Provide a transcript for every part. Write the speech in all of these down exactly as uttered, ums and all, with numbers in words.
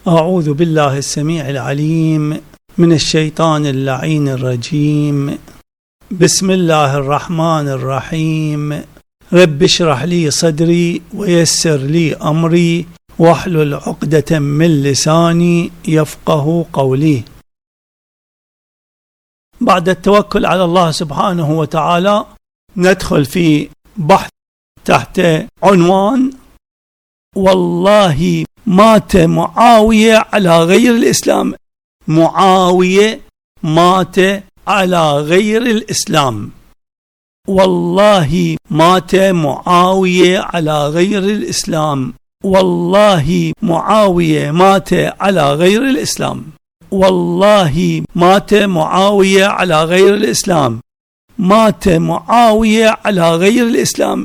أعوذ بالله السميع العليم من الشيطان اللعين الرجيم. بسم الله الرحمن الرحيم. رب اشرح لي صدري ويسر لي أمري واحلل عقدة من لساني يفقه قولي. بعد التوكل على الله سبحانه وتعالى ندخل في بحث تحت عنوان والله مات معاوية على غير الإسلام. معاوية مات على غير الإسلام. والله مات معاوية على غير الإسلام. والله معاوية مات على غير الإسلام. والله مات معاوية على غير الإسلام. مات معاوية على غير الإسلام.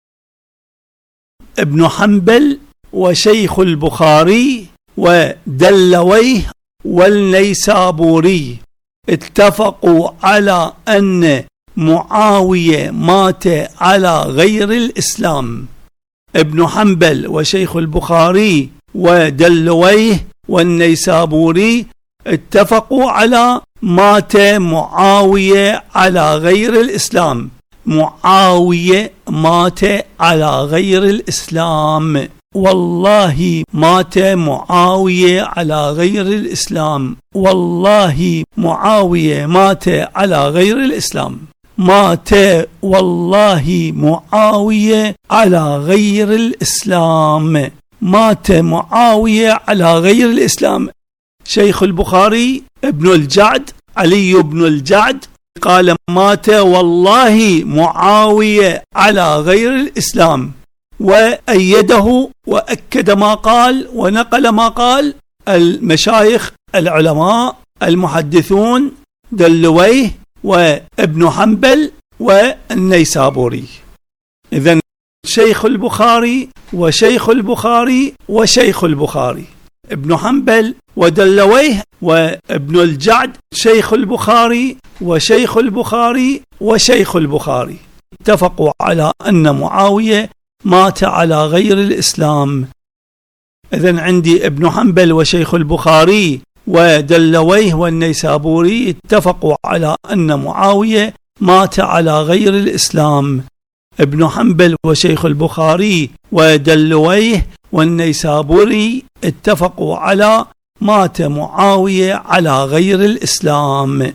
ابن حنبل وشيخ البخاري ودلويه والنيسابوري اتفقوا على أن معاوية مات على غير الإسلام. ابن حنبل وشيخ البخاري ودلويه والنيسابوري اتفقوا على مات معاوية على غير الإسلام. معاوية مات على غير الإسلام. والله مات معاوية على غير الإسلام. والله معاوية مات على غير الإسلام. مات والله معاوية على غير الإسلام. مات معاوية على غير الإسلام. شيخ البخاري ابن الجعد علي بن الجعد قال مات والله معاوية على غير الإسلام، وأيده وأكد ما قال ونقل ما قال المشايخ العلماء المحدثون دلويه وابن حنبل والنيسابوري. إذن شيخ البخاري وشيخ البخاري وشيخ البخاري ابن حنبل ودلويه وابن الجعد شيخ البخاري وشيخ البخاري وشيخ البخاري اتفقوا على أن معاوية مات على غير الإسلام. إذن عندي ابن حنبل وشيخ البخاري ودلويه والنيسابوري اتفقوا على أن معاوية مات على غير الإسلام. ابن حنبل وشيخ البخاري ودلويه والنيسابوري اتفقوا على مات معاوية على غير الإسلام.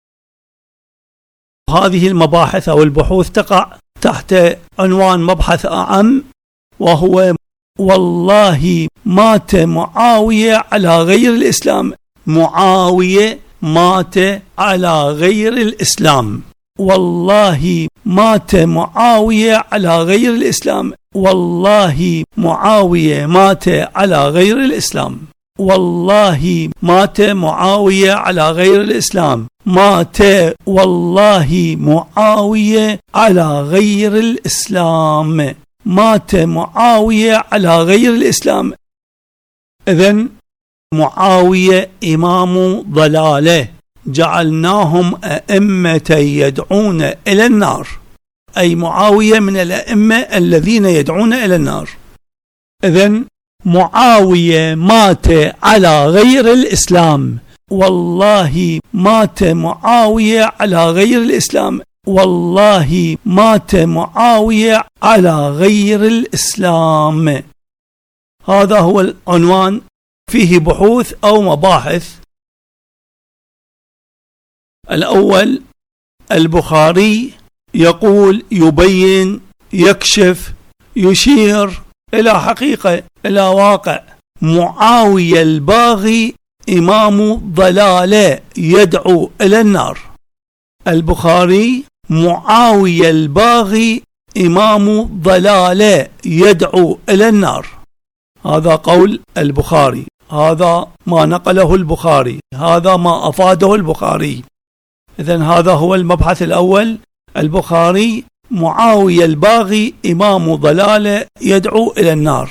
هذه المباحث أو البحوث تقع تحت عنوان مبحث أعم، وهو والله مات معاوية على غير الإسلام. معاوية مات على غير الإسلام. والله مات معاوية على غير الإسلام. والله معاوية مات على غير الإسلام. والله مات معاوية على غير الإسلام. مات والله معاوية على غير الإسلام. مات معاوية على غير الإسلام. إذن معاوية إمام ضلاله جعلناهم أئمة يدعون إلى النار، أي معاوية من الأئمة الذين يدعون إلى النار. إذن معاوية مات على غير الإسلام. والله مات معاوية على غير الإسلام. والله مات معاوية على غير الإسلام. هذا هو العنوان، فيه بحوث أو مباحث. الأول البخاري يقول يبين يكشف يشير إلى حقيقة إلى واقع معاوية الباغي إمام ضلالة يدعو إلى النار. البخاري معاوية الباغي إمام ضلالة يدعو إلى النار. هذا قول البخاري، هذا ما نقله البخاري، هذا ما أفاده البخاري. إذن هذا هو المبحث الأول. البخاري معاوية الباغي إمام ضلالة يدعو إلى النار.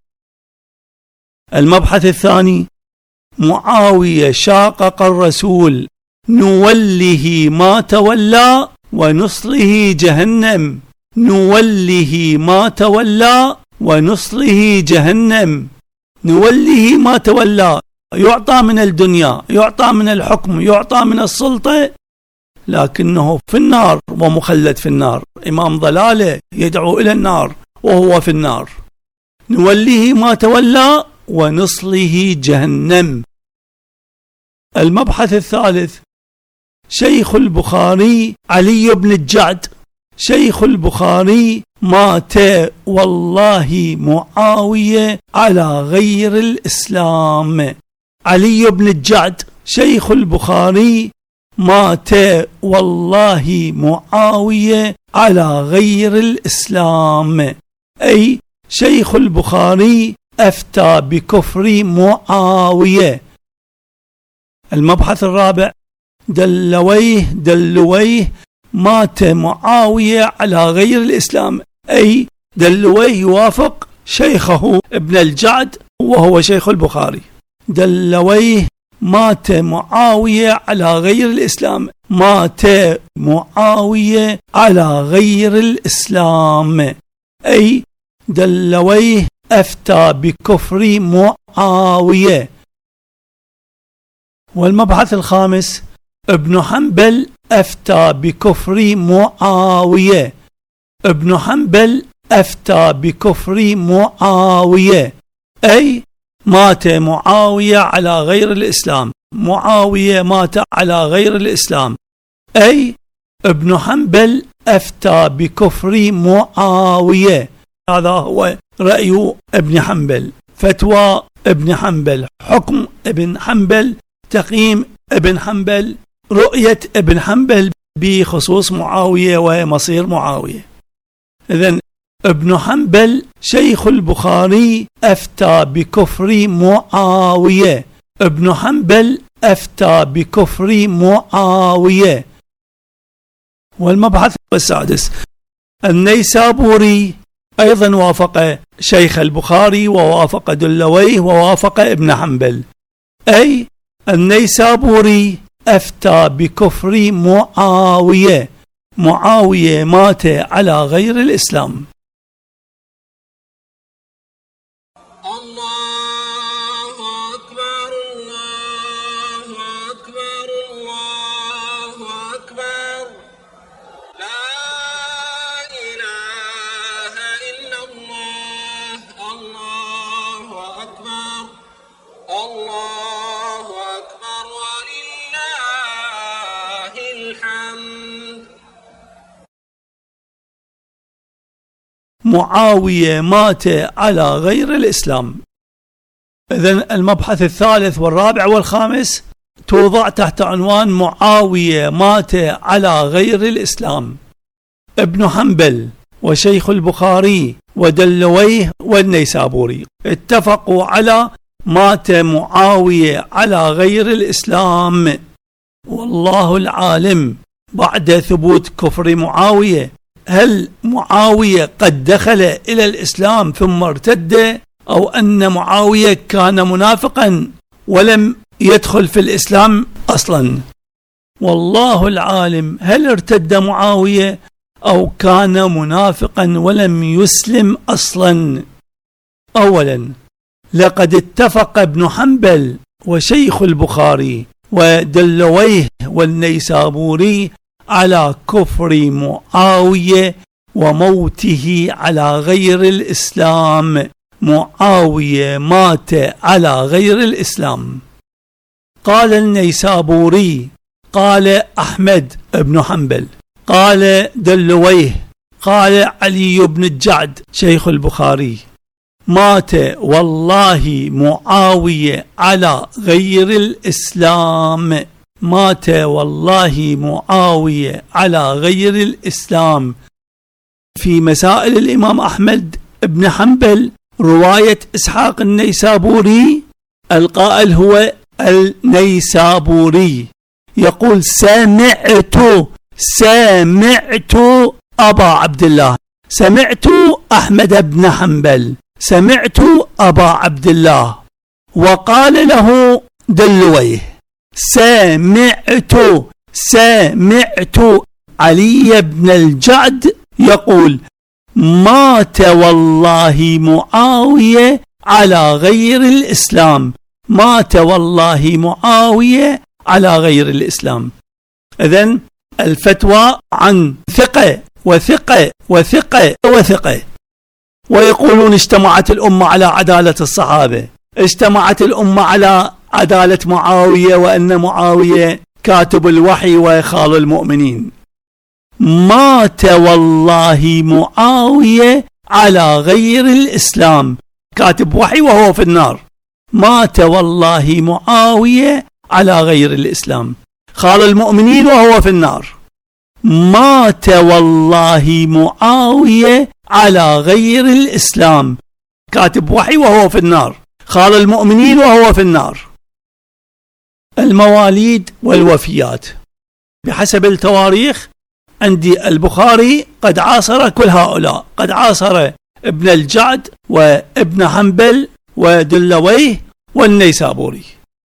المبحث الثاني معاوية شاقق الرسول نوله ما تولى ونصله جهنم. نوله ما تولى ونصله جهنم. نوليه ما تولى، يعطى من الدنيا، يعطى من الحكم، يعطى من السلطة، لكنه في النار ومخلد في النار، إمام ضلالة يدعو إلى النار وهو في النار. نوليه ما تولى ونصله جهنم. المبحث الثالث: شيخ البخاري علي بن الجعد. شيخ البخاري مات والله معاوية على غير الإسلام. علي بن الجعد شيخ البخاري مات والله معاوية على غير الإسلام، أي شيخ البخاري أفتى بكفر معاوية. المبحث الرابع: دلويه دلويه مات معاوية على غير الإسلام، أي دلويه يوافق شيخه ابن الجعد وهو شيخ البخاري. دلويه مات معاوية على غير الإسلام، مات معاوية على غير الإسلام، أي دلويه أفتى بكفر معاوية. والمبحث الخامس: ابن حنبل أفتى بكفر معاوية. ابن حنبل أفتى بكفر معاوية، أي مات معاوية على غير الإسلام. معاوية مات على غير الإسلام، أي ابن حنبل أفتى بكفر معاوية. هذا هو رأي ابن حنبل، فتوى ابن حنبل، حكم ابن حنبل، تقييم ابن حنبل، رؤية ابن حنبل بخصوص معاوية ومصير معاوية. إذن ابن حنبل شيخ البخاري أفتى بكفر معاوية. ابن حنبل أفتى بكفر معاوية. والمبحث السادس: النيسابوري أيضا وافق شيخ البخاري ووافق دلويه ووافق ابن حنبل، أي النيسابوري أفتى بكفر معاوية. معاوية مات على غير الإسلام. الله أكبر الله أكبر الله أكبر، لا إله إلا الله. الله أكبر الله أكبر ولله الحمد. معاوية مات على غير الإسلام. إذن المبحث الثالث والرابع والخامس توضع تحت عنوان معاوية مات على غير الإسلام. ابن حنبل وشيخ البخاري ودلويه والنيسابوري اتفقوا على مات معاوية على غير الإسلام، والله العالم بعد ثبوت كفر معاوية هل معاوية قد دخل إلى الإسلام ثم ارتد، أو أن معاوية كان منافقا ولم يدخل في الإسلام أصلا. والله العالم هل ارتد معاوية أو كان منافقا ولم يسلم أصلا. أولا، لقد اتفق ابن حنبل وشيخ البخاري ودلويه والنيسابوري على كفر معاوية وموته على غير الإسلام. معاوية مات على غير الإسلام. قال النيسابوري، قال أحمد بن حنبل، قال دلويه، قال علي بن الجعد شيخ البخاري: مات والله معاوية على غير الإسلام. مات والله معاوية على غير الإسلام. في مسائل الإمام أحمد بن حنبل رواية إسحاق النيسابوري، القائل هو النيسابوري، يقول: سمعت سمعت أبا عبد الله، سمعت أحمد بن حنبل، سمعت أبا عبد الله. وقال له دلويه: سمعت سمعت علي بن الجعد يقول: مات والله معاوية على غير الإسلام. مات والله معاوية على غير الإسلام. إذن الفتوى عن ثقة وثقة وثقة وثقة. ويقولون اجتمعت الأمة على عدالة الصحابة، اجتمعت الأمة على عدالة معاوية، وأن معاوية كاتب الوحي وخال المؤمنين. مات والله معاوية على غير الإسلام، كاتب وحي وهو في النار. مات والله معاوية على غير الإسلام، خال المؤمنين وهو في النار. مات والله معاوية على غير الإسلام، كاتب وحي وهو في النار، خال المؤمنين وهو في النار. المواليد والوفيات بحسب التواريخ عندي البخاري قد عاصر كل هؤلاء، قد عاصر ابن الجعد وابن حنبل ودلويه والنيسابوري.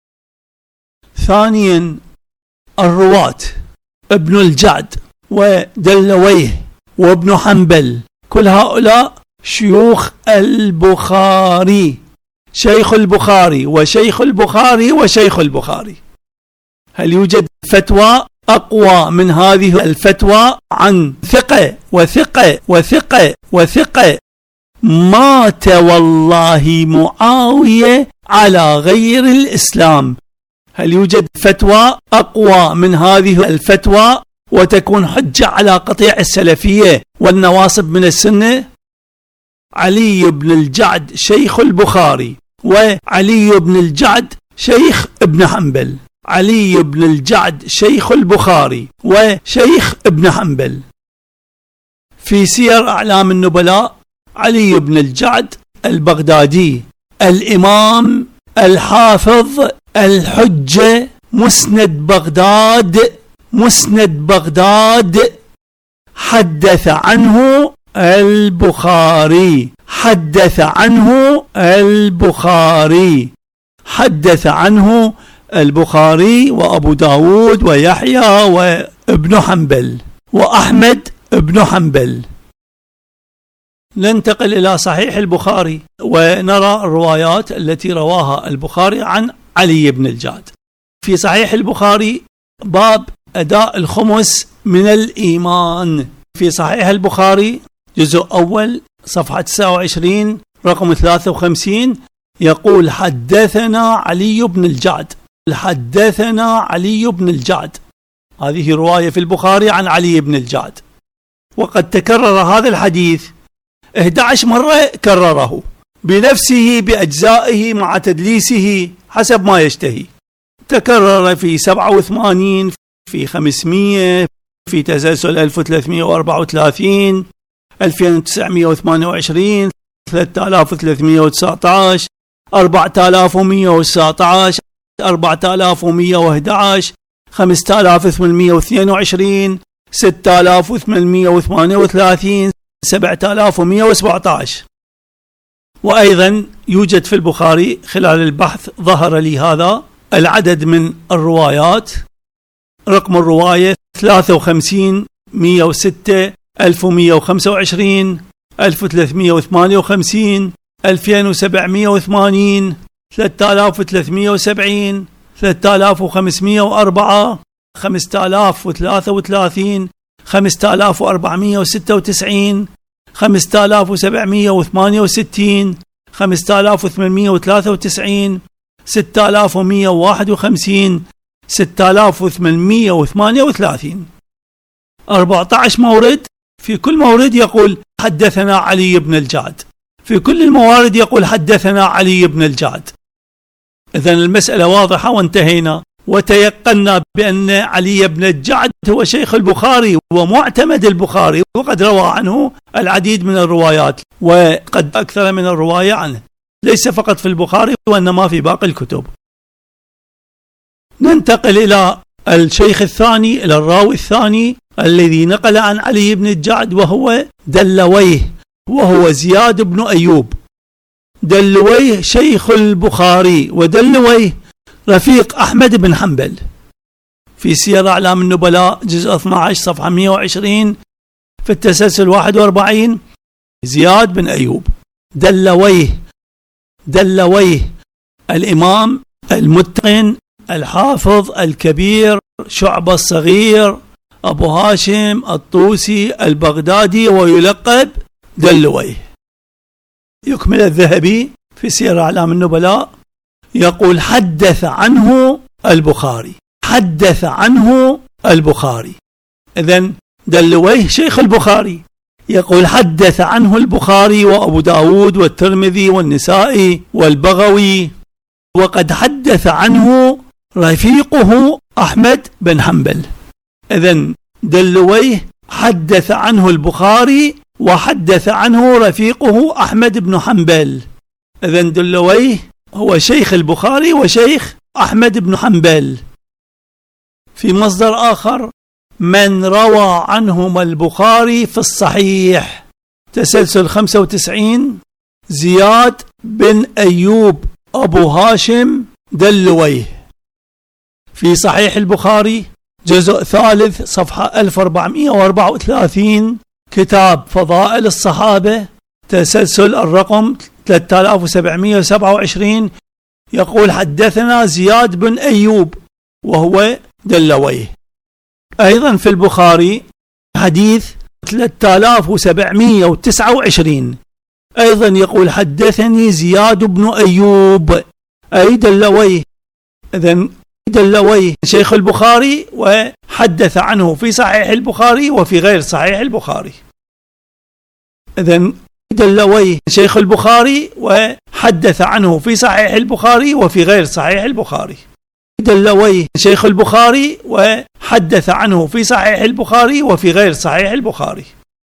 ثانيا الرواة ابن الجعد ودلويه وابن حنبل، كل هؤلاء شيوخ البخاري، شيخ البخاري وشيخ البخاري وشيخ البخاري. هل يوجد فتوى أقوى من هذه الفتوى عن ثقة وثقة وثقة وثقة؟ مات والله معاوية على غير الإسلام. هل يوجد فتوى أقوى من هذه الفتوى وتكون حجة على قطيع السلفية والنواصب من السنة؟ علي بن الجعد شيخ البخاري، وعلي بن الجعد شيخ ابن حنبل. علي بن الجعد شيخ البخاري وشيخ ابن حنبل. في سير أعلام النبلاء علي بن الجعد البغدادي الإمام الحافظ الحجة، مسند بغداد، مسند بغداد، حدث عنه البخاري، حدث عنه البخاري، حدث عنه البخاري وأبو داود ويحيى وابن حنبل وأحمد ابن حنبل. ننتقل إلى صحيح البخاري ونرى الروايات التي رواها البخاري عن علي بن الجعد. في صحيح البخاري باب أداء الخمس من الإيمان. في صحيح البخاري جزء أول صفحة تسعة وعشرين رقم ثلاثة وخمسين يقول حدثنا علي بن الجعد، حدثنا علي بن الجعد. هذه رواية في البخاري عن علي بن الجعد، وقد تكرر هذا الحديث إحدى عشرة مرة، كرره بنفسه بأجزائه مع تدليسه حسب ما يشتهي. تكرر في سبعة وثمانين، في خمسمائة، في تسلسل ألف وثلاثمائة وأربعة وثلاثين، ألفين وتسعمائة وثمانية وعشرين، ثلاثة آلاف وثلاثمائة وتسعة عشر، أربعة آلاف ومائة وتسعة عشر، أربعة آلاف ومائة وأحد عشر، خمسة آلاف وثمانمائة واثنين وعشرين، ستة آلاف وثمانمائة وثمانية وثلاثين، سبعة آلاف ومائة وسبعة عشر. وأيضا يوجد في البخاري خلال البحث ظهر لي هذا العدد من الروايات. رقم الرواية ثلاثة وخمسين، مائة وستة، ألف ومائة وخمسة وعشرين، ألف وثلاثمائة وثمانية وخمسين، ألفين وسبعمائة وثمانين، ثلاثة آلاف وثلاثمائة وسبعين، ثلاثة آلاف وخمسمائة وأربعة، خمسة آلاف وثلاثة وثلاثين، خمسة آلاف وأربعمائة وستة وتسعين، خمسة آلاف وسبعمائة وثمانية وستين، خمسة آلاف وثمانمائة وثلاثة وتسعين، ستة آلاف ومائة وواحد وخمسين، ستة آلاف وثمانمائة وثمانية وثلاثين. أربعة عشر مورد، في كل مورد يقول حدثنا علي بن الجعد، في كل الموارد يقول حدثنا علي بن الجعد. إذن المسألة واضحة وانتهينا، وتيقنا بأن علي بن الجعد هو شيخ البخاري ومعتمد البخاري، وقد روى عنه العديد من الروايات، وقد أكثر من الرواية عنه، ليس فقط في البخاري وإنما في باقي الكتب. ننتقل إلى الشيخ الثاني، إلى الراوي الثاني الذي نقل عن علي بن الجعد، وهو دلويه، وهو زياد بن أيوب. دلويه شيخ البخاري، ودلويه رفيق أحمد بن حنبل. في سير أعلام النبلاء جزء اثني عشر صفحة مائة وعشرين في التسلسل واحد وأربعين زياد بن أيوب. دلويه دلويه الإمام المتقن الحافظ الكبير شعبة الصغير أبو هاشم الطوسي البغدادي، ويلقب دلويه. يكمل الذهبي في سير أعلام النبلاء يقول حدث عنه البخاري، حدث عنه البخاري. إذن دلويه شيخ البخاري، يقول حدث عنه البخاري وأبو داود والترمذي والنسائي والبغوي، وقد حدث عنه رفيقه أحمد بن حنبل. إذن دلويه حدث عنه البخاري وحدث عنه رفيقه أحمد بن حنبل. إذن دلويه هو شيخ البخاري وشيخ أحمد بن حنبل. في مصدر آخر من روى عنهما البخاري في الصحيح، تسلسل خمسة وتسعين، زياد بن أيوب أبو هاشم دلويه. في صحيح البخاري جزء ثالث صفحة ألف وأربعمائة وأربعة وثلاثين، كتاب فضائل الصحابة، تسلسل الرقم ثلاثة آلاف وسبعمائة وسبعة وعشرين، يقول حدثنا زياد بن أيوب وهو دلويه. أيضا في البخاري حديث ثلاثة آلاف وسبعمائة وتسعة وعشرين، أيضا يقول حدثني زياد بن أيوب أي دلويه. إذن دلويه شيخ البخاري وحدث عنه في صحيح البخاري وفي غير صحيح البخاري. إذن دلويه شيخ البخاري وحدث عنه في صحيح البخاري وفي غير صحيح البخاري. دلويه شيخ البخاري وحدث عنه في صحيح البخاري وفي غير صحيح البخاري.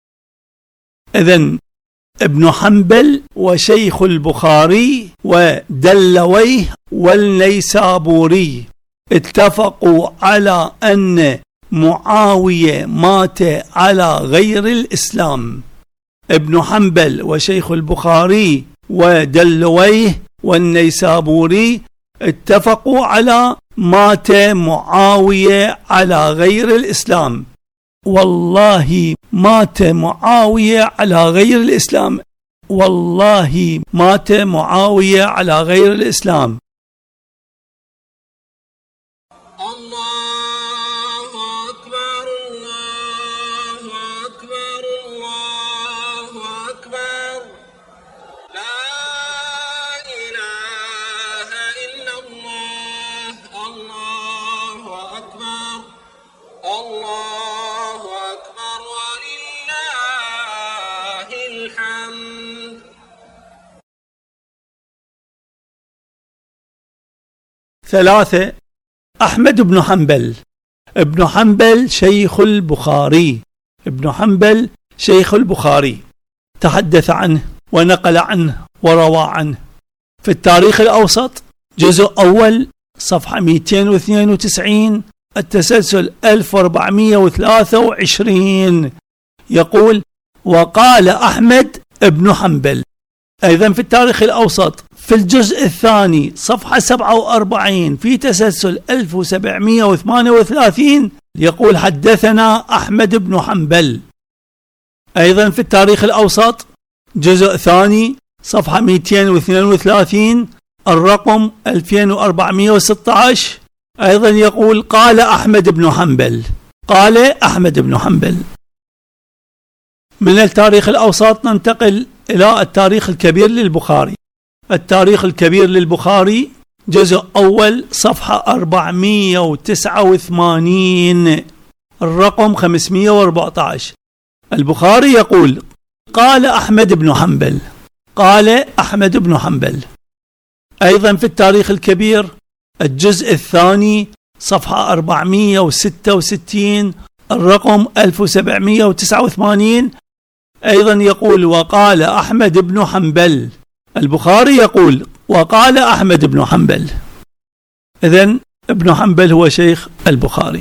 إذن ابن حنبل وشيخ البخاري ودلويه والنيسابوري اتفقوا على أن معاوية مات على غير الإسلام. ابن حنبل وشيخ البخاري ودلويه والنيسابوري اتفقوا على مات معاوية على غير الإسلام. والله مات معاوية على غير الإسلام، والله مات معاوية على غير الإسلام. الله أكبر الله أكبر الله أكبر، لا إله إلا الله، الله أكبر الله أكبر ولله الحمد. ثلاثة. أحمد بن حنبل. ابن حنبل شيخ البخاري، ابن حنبل شيخ البخاري، تحدث عنه ونقل عنه وروى عنه. في التاريخ الأوسط جزء أول صفحة مئتين واثنين وتسعين، التسلسل ألف وأربعمائة وثلاثة وعشرين، يقول وقال أحمد بن حنبل. أيضا في التاريخ الأوسط في الجزء الثاني صفحة سبعة وأربعين في تسلسل ألف وسبعمائة وثمانية وثلاثين، يقول حدثنا أحمد بن حنبل. أيضا في التاريخ الأوسط جزء ثاني صفحة مئتين واثنين وثلاثين الرقم ألفين وأربعمائة وستة عشر، أيضا يقول قال أحمد بن حنبل، قال أحمد بن حنبل. من التاريخ الأوسط ننتقل إلى التاريخ الكبير للبخاري. التاريخ الكبير للبخاري جزء أول صفحة أربعمائة وتسعة وثمانين الرقم خمسمائة وأربعة عشر، البخاري يقول قال أحمد بن حنبل، قال أحمد بن حنبل. أيضا في التاريخ الكبير الجزء الثاني صفحة أربعمائة وستة وستين الرقم ألف وسبعمائة وتسعة وثمانين، أيضا يقول وقال أحمد بن حنبل، البخاري يقول وقال أحمد بن حنبل. إذن ابن حنبل هو شيخ البخاري.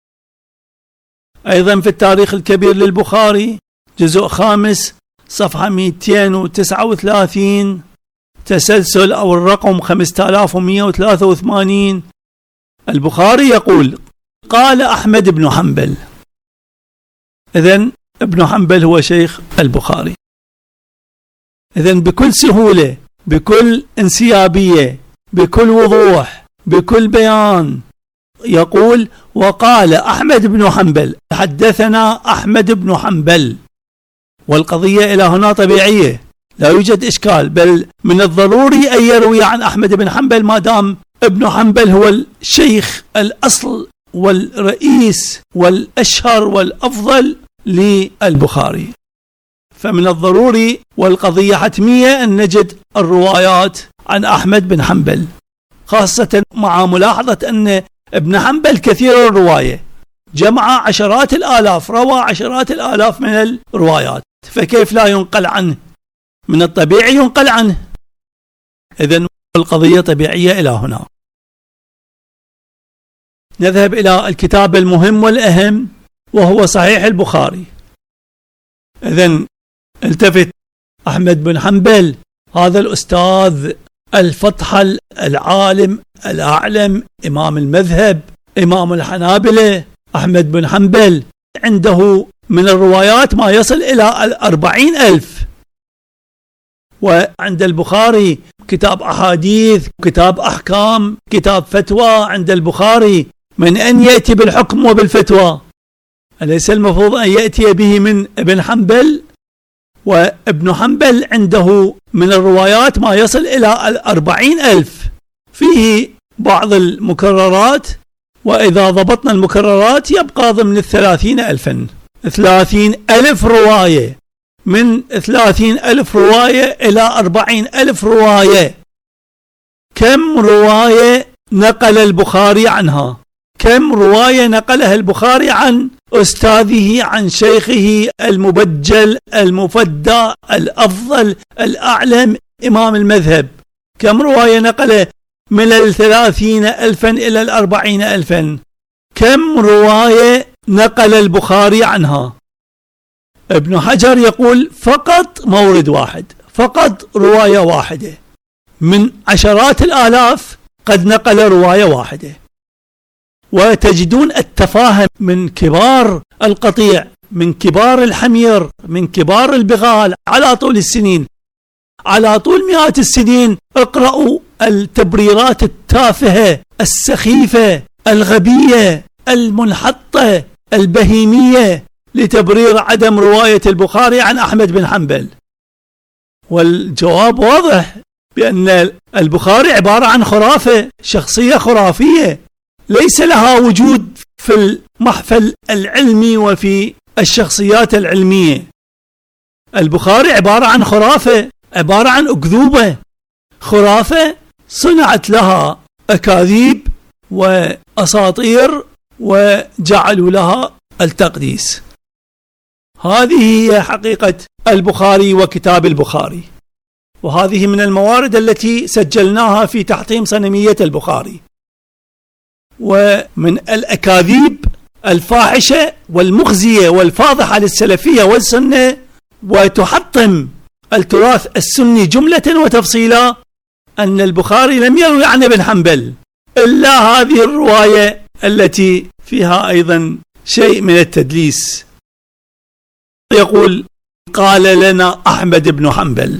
أيضا في التاريخ الكبير للبخاري جزء خامس صفحة مئتين وتسعة وثلاثين تسلسل أو الرقم خمسة آلاف ومئة وثلاثة وثمانين، البخاري يقول قال أحمد بن حنبل. إذن ابن حنبل هو شيخ البخاري. إذن بكل سهولة بكل انسيابية، بكل وضوح، بكل بيان، يقول: وقال أحمد بن حنبل، حدثنا أحمد بن حنبل. والقضية إلى هنا طبيعية، لا يوجد إشكال، بل من الضروري أن يروي عن أحمد بن حنبل ما دام ابن حنبل هو الشيخ الأصل والرئيس والأشهر والأفضل للبخاري. فمن الضروري والقضية حتمية أن نجد الروايات عن أحمد بن حنبل، خاصة مع ملاحظة أن ابن حنبل كثير الرواية، جمع عشرات الآلاف، روى عشرات الآلاف من الروايات، فكيف لا ينقل عنه؟ من الطبيعي ينقل عنه. إذن القضية طبيعية إلى هنا. نذهب إلى الكتاب المهم والأهم وهو صحيح البخاري. إذن التفت أحمد بن حنبل، هذا الأستاذ الفطحل العالم الأعلم، إمام المذهب، إمام الحنابلة، أحمد بن حنبل عنده من الروايات ما يصل إلى الأربعين ألف. وعند البخاري كتاب أحاديث، كتاب أحكام، كتاب فتوى. عند البخاري من أن يأتي بالحكم وبالفتوى، أليس المفروض أن يأتي به من ابن حنبل؟ وابن حنبل عنده من الروايات ما يصل إلى الأربعين ألف، فيه بعض المكررات، وإذا ضبطنا المكررات يبقى ضمن الثلاثين ألفا، ثلاثين ألف رواية، من ثلاثين ألف رواية إلى أربعين ألف رواية. كم رواية نقل البخاري عنها؟ كم رواية نقلها البخاري عن أستاذه، عن شيخه المبجل المفدى الأفضل الأعلم إمام المذهب؟ كم رواية نقله من الثلاثين ألفا إلى الأربعين ألفا؟ كم رواية نقل البخاري عنها؟ ابن حجر يقول فقط مورد واحد، فقط رواية واحدة، من عشرات الآلاف قد نقل رواية واحدة. وتجدون التفاهم من كبار القطيع، من كبار الحمير، من كبار البغال على طول السنين، على طول مئات السنين. اقرأوا التبريرات التافهة السخيفة الغبية المنحطة البهيمية لتبرير عدم رواية البخاري عن أحمد بن حنبل. والجواب واضح بأن البخاري عبارة عن خرافة، شخصية خرافية ليس لها وجود في المحفل العلمي وفي الشخصيات العلمية. البخاري عبارة عن خرافة، عبارة عن أكذوبة، خرافة صنعت لها أكاذيب وأساطير وجعلوا لها التقديس. هذه هي حقيقة البخاري وكتاب البخاري، وهذه من الموارد التي سجلناها في تحطيم صنمية البخاري. ومن الأكاذيب الفاحشة والمخزية والفاضحة للسلفية والسنة وتحطم التراث السني جملة وتفصيلا أن البخاري لم يروي عن ابن حنبل إلا هذه الرواية التي فيها أيضا شيء من التدليس. يقول قال لنا أحمد بن حنبل،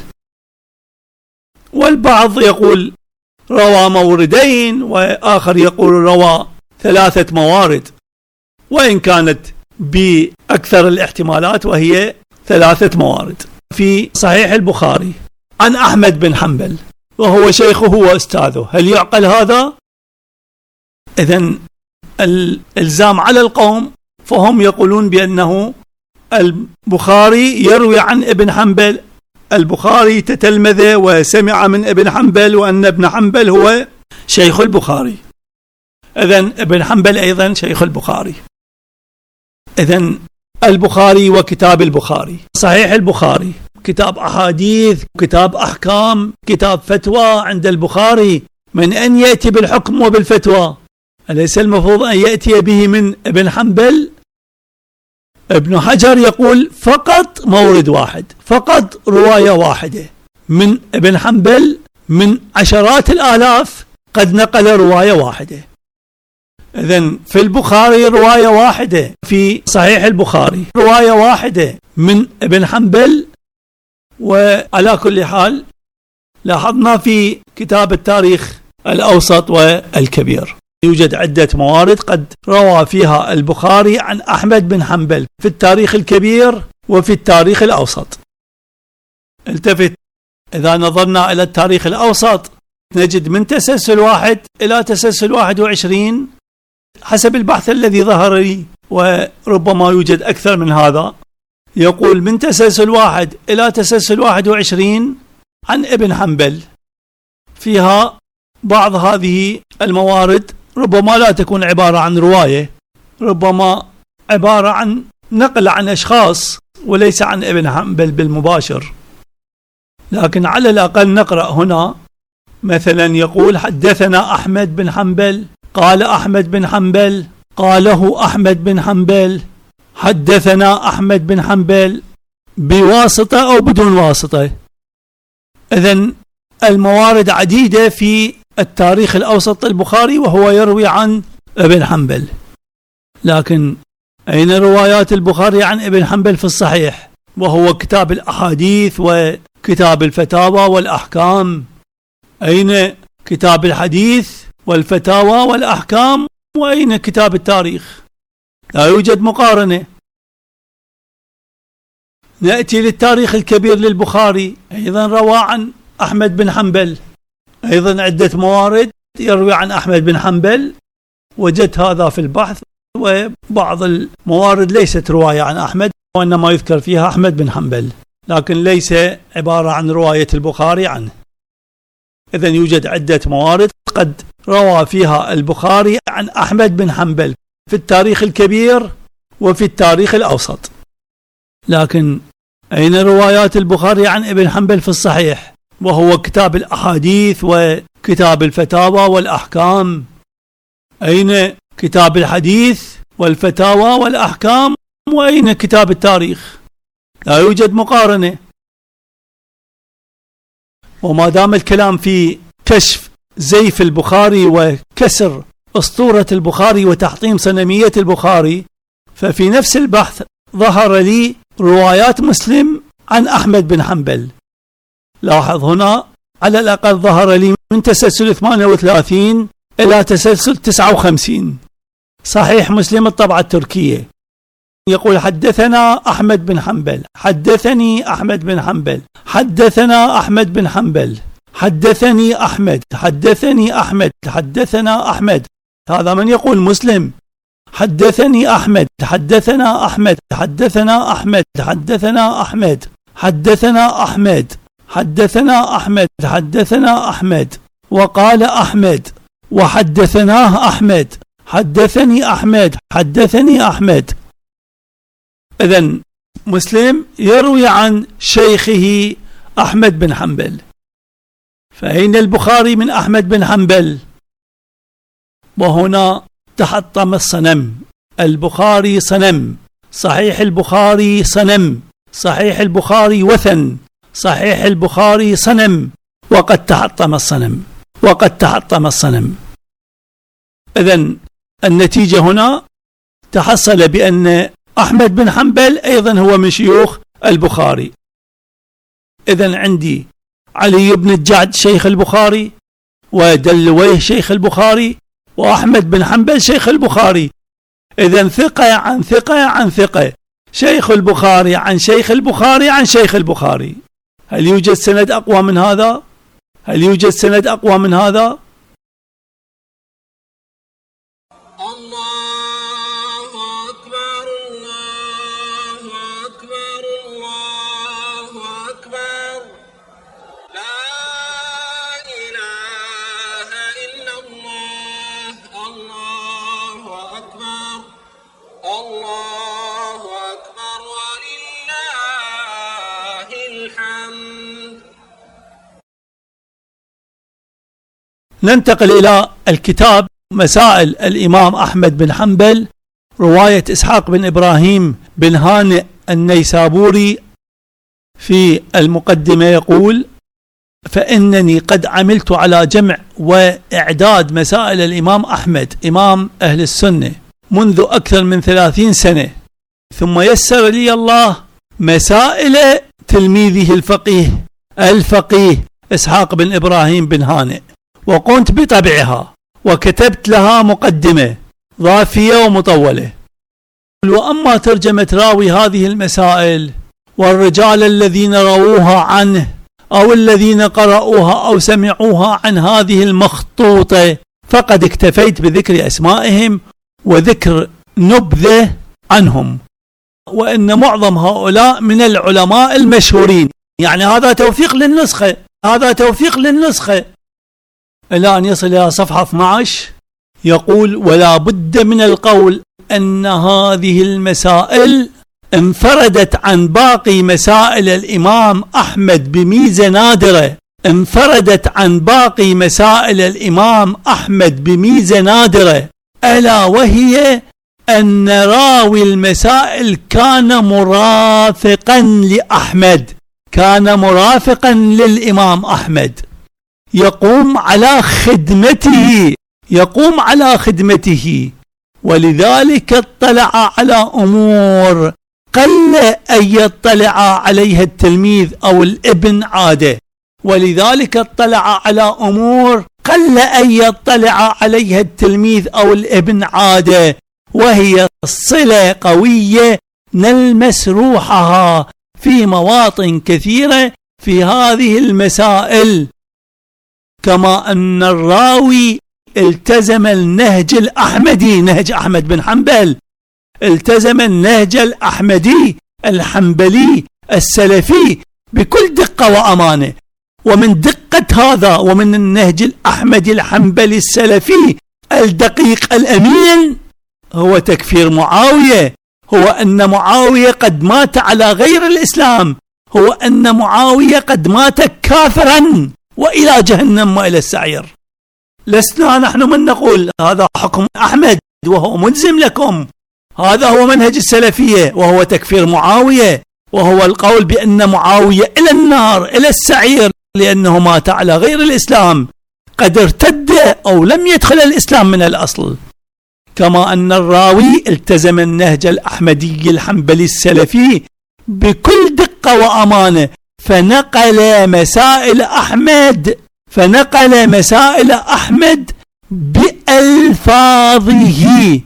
والبعض يقول روى موردين، وآخر يقول روى ثلاثة موارد، وإن كانت بأكثر الاحتمالات وهي ثلاثة موارد في صحيح البخاري عن أحمد بن حنبل وهو شيخه وأستاذه. هل يعقل هذا؟ إذن الإلزام على القوم، فهم يقولون بأنه البخاري يروي عن ابن حنبل، البخاري تتلمذ وسمع من ابن حنبل، وأن ابن حنبل هو شيخ البخاري، إذن ابن حنبل أيضا شيخ البخاري. إذن البخاري وكتاب البخاري، صحيح البخاري كتاب أحاديث، كتاب أحكام، كتاب فتوى. عند البخاري من أن يأتي بالحكم وبالفتوى، أليس المفروض أن يأتي به من ابن حنبل؟ ابن حجر يقول فقط مورد واحد، فقط رواية واحدة من ابن حنبل، من عشرات الآلاف قد نقل رواية واحدة. إذن في البخاري رواية واحدة، في صحيح البخاري رواية واحدة من ابن حنبل. وعلى كل حال لاحظنا في كتاب التاريخ الأوسط والكبير يوجد عدة موارد قد روى فيها البخاري عن أحمد بن حنبل في التاريخ الكبير وفي التاريخ الأوسط. التفت، إذا نظرنا إلى التاريخ الأوسط نجد من تسلسل واحد إلى تسلسل واحد وعشرين حسب البحث الذي ظهر لي، وربما يوجد أكثر من هذا. يقول من تسلسل واحد إلى تسلسل واحد وعشرين عن ابن حنبل، فيها بعض هذه الموارد ربما لا تكون عبارة عن رواية، ربما عبارة عن نقل عن أشخاص وليس عن ابن حنبل بالمباشر، لكن على الأقل نقرأ هنا مثلا يقول حدثنا أحمد بن حنبل، قال أحمد بن حنبل، قاله أحمد بن حنبل، حدثنا أحمد بن حنبل، بواسطة أو بدون واسطة. إذن الموارد عديدة في التاريخ الأوسط البخاري وهو يروي عن ابن حنبل، لكن أين روايات البخاري عن ابن حنبل في الصحيح وهو كتاب الأحاديث وكتاب الفتاوى والأحكام؟ أين كتاب الحديث والفتاوى والأحكام وأين كتاب التاريخ؟ لا يوجد مقارنة. نأتي للتاريخ الكبير للبخاري، أيضا روى عن أحمد بن حنبل، أيضا عدة موارد يروي عن أحمد بن حنبل، وجدت هذا في البحث، وبعض الموارد ليست رواية عن أحمد وإنما يذكر فيها أحمد بن حنبل، لكن ليس عبارة عن رواية البخاري عنه. إذن يوجد عدة موارد قد روى فيها البخاري عن أحمد بن حنبل في التاريخ الكبير وفي التاريخ الأوسط، لكن أين روايات البخاري عن ابن حنبل في الصحيح وهو كتاب الأحاديث وكتاب الفتاوى والأحكام؟ أين كتاب الحديث والفتاوى والأحكام وأين كتاب التاريخ؟ لا يوجد مقارنة. وما دام الكلام في كشف زيف البخاري وكسر أسطورة البخاري وتحطيم صنمية البخاري، ففي نفس البحث ظهر لي روايات مسلم عن أحمد بن حنبل. لاحظ هنا على الأقل ظهر لي من تسلسل ثمانية وثلاثين إلى تسلسل تسعة وخمسين صحيح مسلم الطبعة التركية. يقول حدثنا أحمد بن حنبل، حدثني أحمد بن حنبل، حدثنا أحمد بن حنبل، حدثني أحمد، حدثني أحمد، حدثنا أحمد. هذا من يقول مسلم. حدثني أحمد، حدثنا أحمد، حدثنا أحمد، حدثنا أحمد، حدثنا أحمد، حدثنا أحمد، حدثنا أحمد، وقال أحمد، وحدثناه أحمد، حدثني أحمد، حدثني أحمد. إذن مسلم يروي عن شيخه أحمد بن حنبل، فأين البخاري من أحمد بن حنبل؟ وهنا تحطم الصنم. البخاري صنم، صحيح البخاري صنم، صحيح البخاري وثن، صحيح البخاري صنم، وقد تحطم الصنم، وقد تحطم الصنم. إذن النتيجة هنا تحصل بأن أحمد بن حنبل أيضا هو من شيوخ البخاري. إذن عندي علي بن الجعد شيخ البخاري، ودلويه شيخ البخاري، وأحمد بن حنبل شيخ البخاري. إذن ثقة عن ثقة عن ثقة، شيخ البخاري عن شيخ البخاري عن شيخ البخاري. هل يوجد سند أقوى من هذا؟ هل يوجد سند أقوى من هذا؟ ننتقل إلى الكتاب مسائل الإمام أحمد بن حنبل، رواية إسحاق بن إبراهيم بن هانئ النيسابوري. في المقدمة يقول: فإنني قد عملت على جمع وإعداد مسائل الإمام أحمد إمام أهل السنة منذ أكثر من ثلاثين سنة، ثم يسر لي الله مسائل تلميذه الفقيه الفقيه إسحاق بن إبراهيم بن هانئ، وقمت بطبعها وكتبت لها مقدمة ضافية ومطولة. وأما ترجمة راوي هذه المسائل والرجال الذين رووها عنه أو الذين قرأوها أو سمعوها عن هذه المخطوطة فقد اكتفيت بذكر أسمائهم وذكر نبذة عنهم، وإن معظم هؤلاء من العلماء المشهورين. يعني هذا توثيق للنسخة، هذا توثيق للنسخة. إلى أن يصل إلى صفحة اثني عشر يقول: ولا بد من القول أن هذه المسائل انفردت عن باقي مسائل الإمام أحمد بميزة نادرة، انفردت عن باقي مسائل الإمام أحمد بميزة نادرة، ألا وهي أن راوي المسائل كان مرافقا لأحمد، كان مرافقا للإمام أحمد، يقوم على خدمته، يقوم على خدمته، ولذلك اطلع على أمور قل أن يطلع عليها التلميذ أو الابن عادة، ولذلك اطلع على أمور قل أن يطلع عليها التلميذ أو الابن عادة، وهي صلة قوية نلمس روحها في مواطن كثيرة في هذه المسائل. كما أن الراوي التزم النهج الأحمدي، نهج أحمد بن حنبل، التزم النهج الأحمدي الحنبلي السلفي بكل دقة وأمانة. ومن دقة هذا ومن النهج الأحمدي الحنبلي السلفي الدقيق الأمين هو تكفير معاوية، هو أن معاوية قد مات على غير الإسلام، هو أن معاوية قد مات كافرا وإلى جهنم وإلى السعير. لسنا نحن من نقول هذا حكم أحمد وهو ملزم لكم، هذا هو منهج السلفية وهو تكفير معاوية، وهو القول بأن معاوية إلى النار إلى السعير لأنه مات على غير الإسلام، قد ارتد أو لم يدخل الإسلام من الأصل. كما أن الراوي التزم النهج الأحمدي الحنبلي السلفي بكل دقة وأمانة، فنقل مسائل أحمد فنقل مسائل أحمد بألفاظه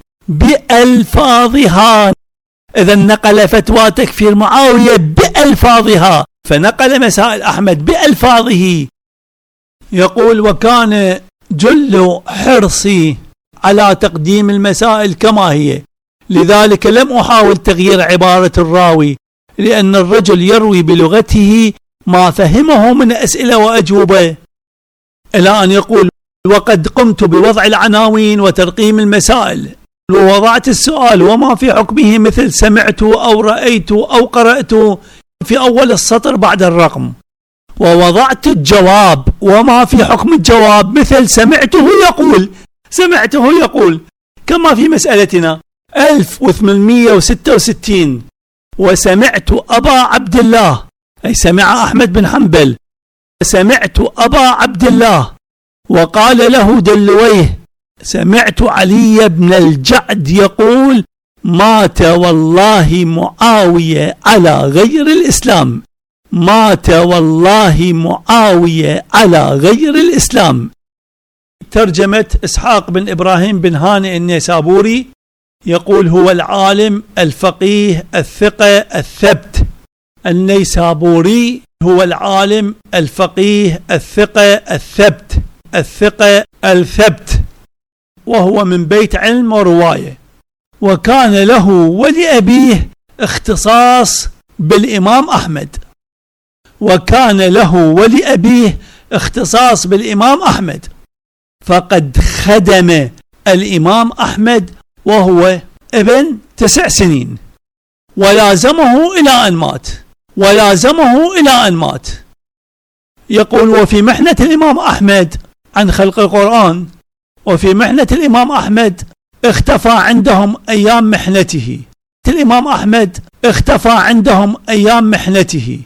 بألفاظها. إذا نقل فتوى تكفير معاوية بألفاظها، فنقل مسائل أحمد بألفاظه. يقول: وكان جل حرصي على تقديم المسائل كما هي، لذلك لم أحاول تغيير عبارة الراوي، لأن الرجل يروي بلغته ما فهمه من أسئلة وأجوبة. إلى أن يقول: وقد قمت بوضع العناوين وترقيم المسائل، ووضعت السؤال وما في حكمه مثل سمعت أو رأيت أو قرأت في أول السطر بعد الرقم، ووضعت الجواب وما في حكم الجواب مثل سمعته يقول سمعته يقول كما في مسألتنا ألف وثمانمئة وستة وستين: وسمعت أبا عبد الله، أي سمع أحمد بن حنبل، سمعت أبا عبد الله وقال له دلويه: سمعت علي بن الجعد يقول: مات والله معاوية على غير الإسلام، مات والله معاوية على غير الإسلام. ترجمة إسحاق بن إبراهيم بن هانئ النيسابوري يقول: هو العالم الفقيه الثقة الثبت. النيسابوري هو العالم الفقيه الثقة الثبت، الثقة الثبت، وهو من بيت علم ورواية. وكان له ولأبيه اختصاص بالإمام أحمد، وكان له ولأبيه اختصاص بالإمام أحمد، فقد خدم الإمام أحمد وهو ابن تسع سنين، ولازمه إلى أن مات ولازمه إلى أن مات. يقول: وفي محنة الإمام أحمد عن خلق القرآن، وفي محنة الإمام أحمد اختفى عندهم أيام محنته، الإمام أحمد اختفى عندهم أيام محنته،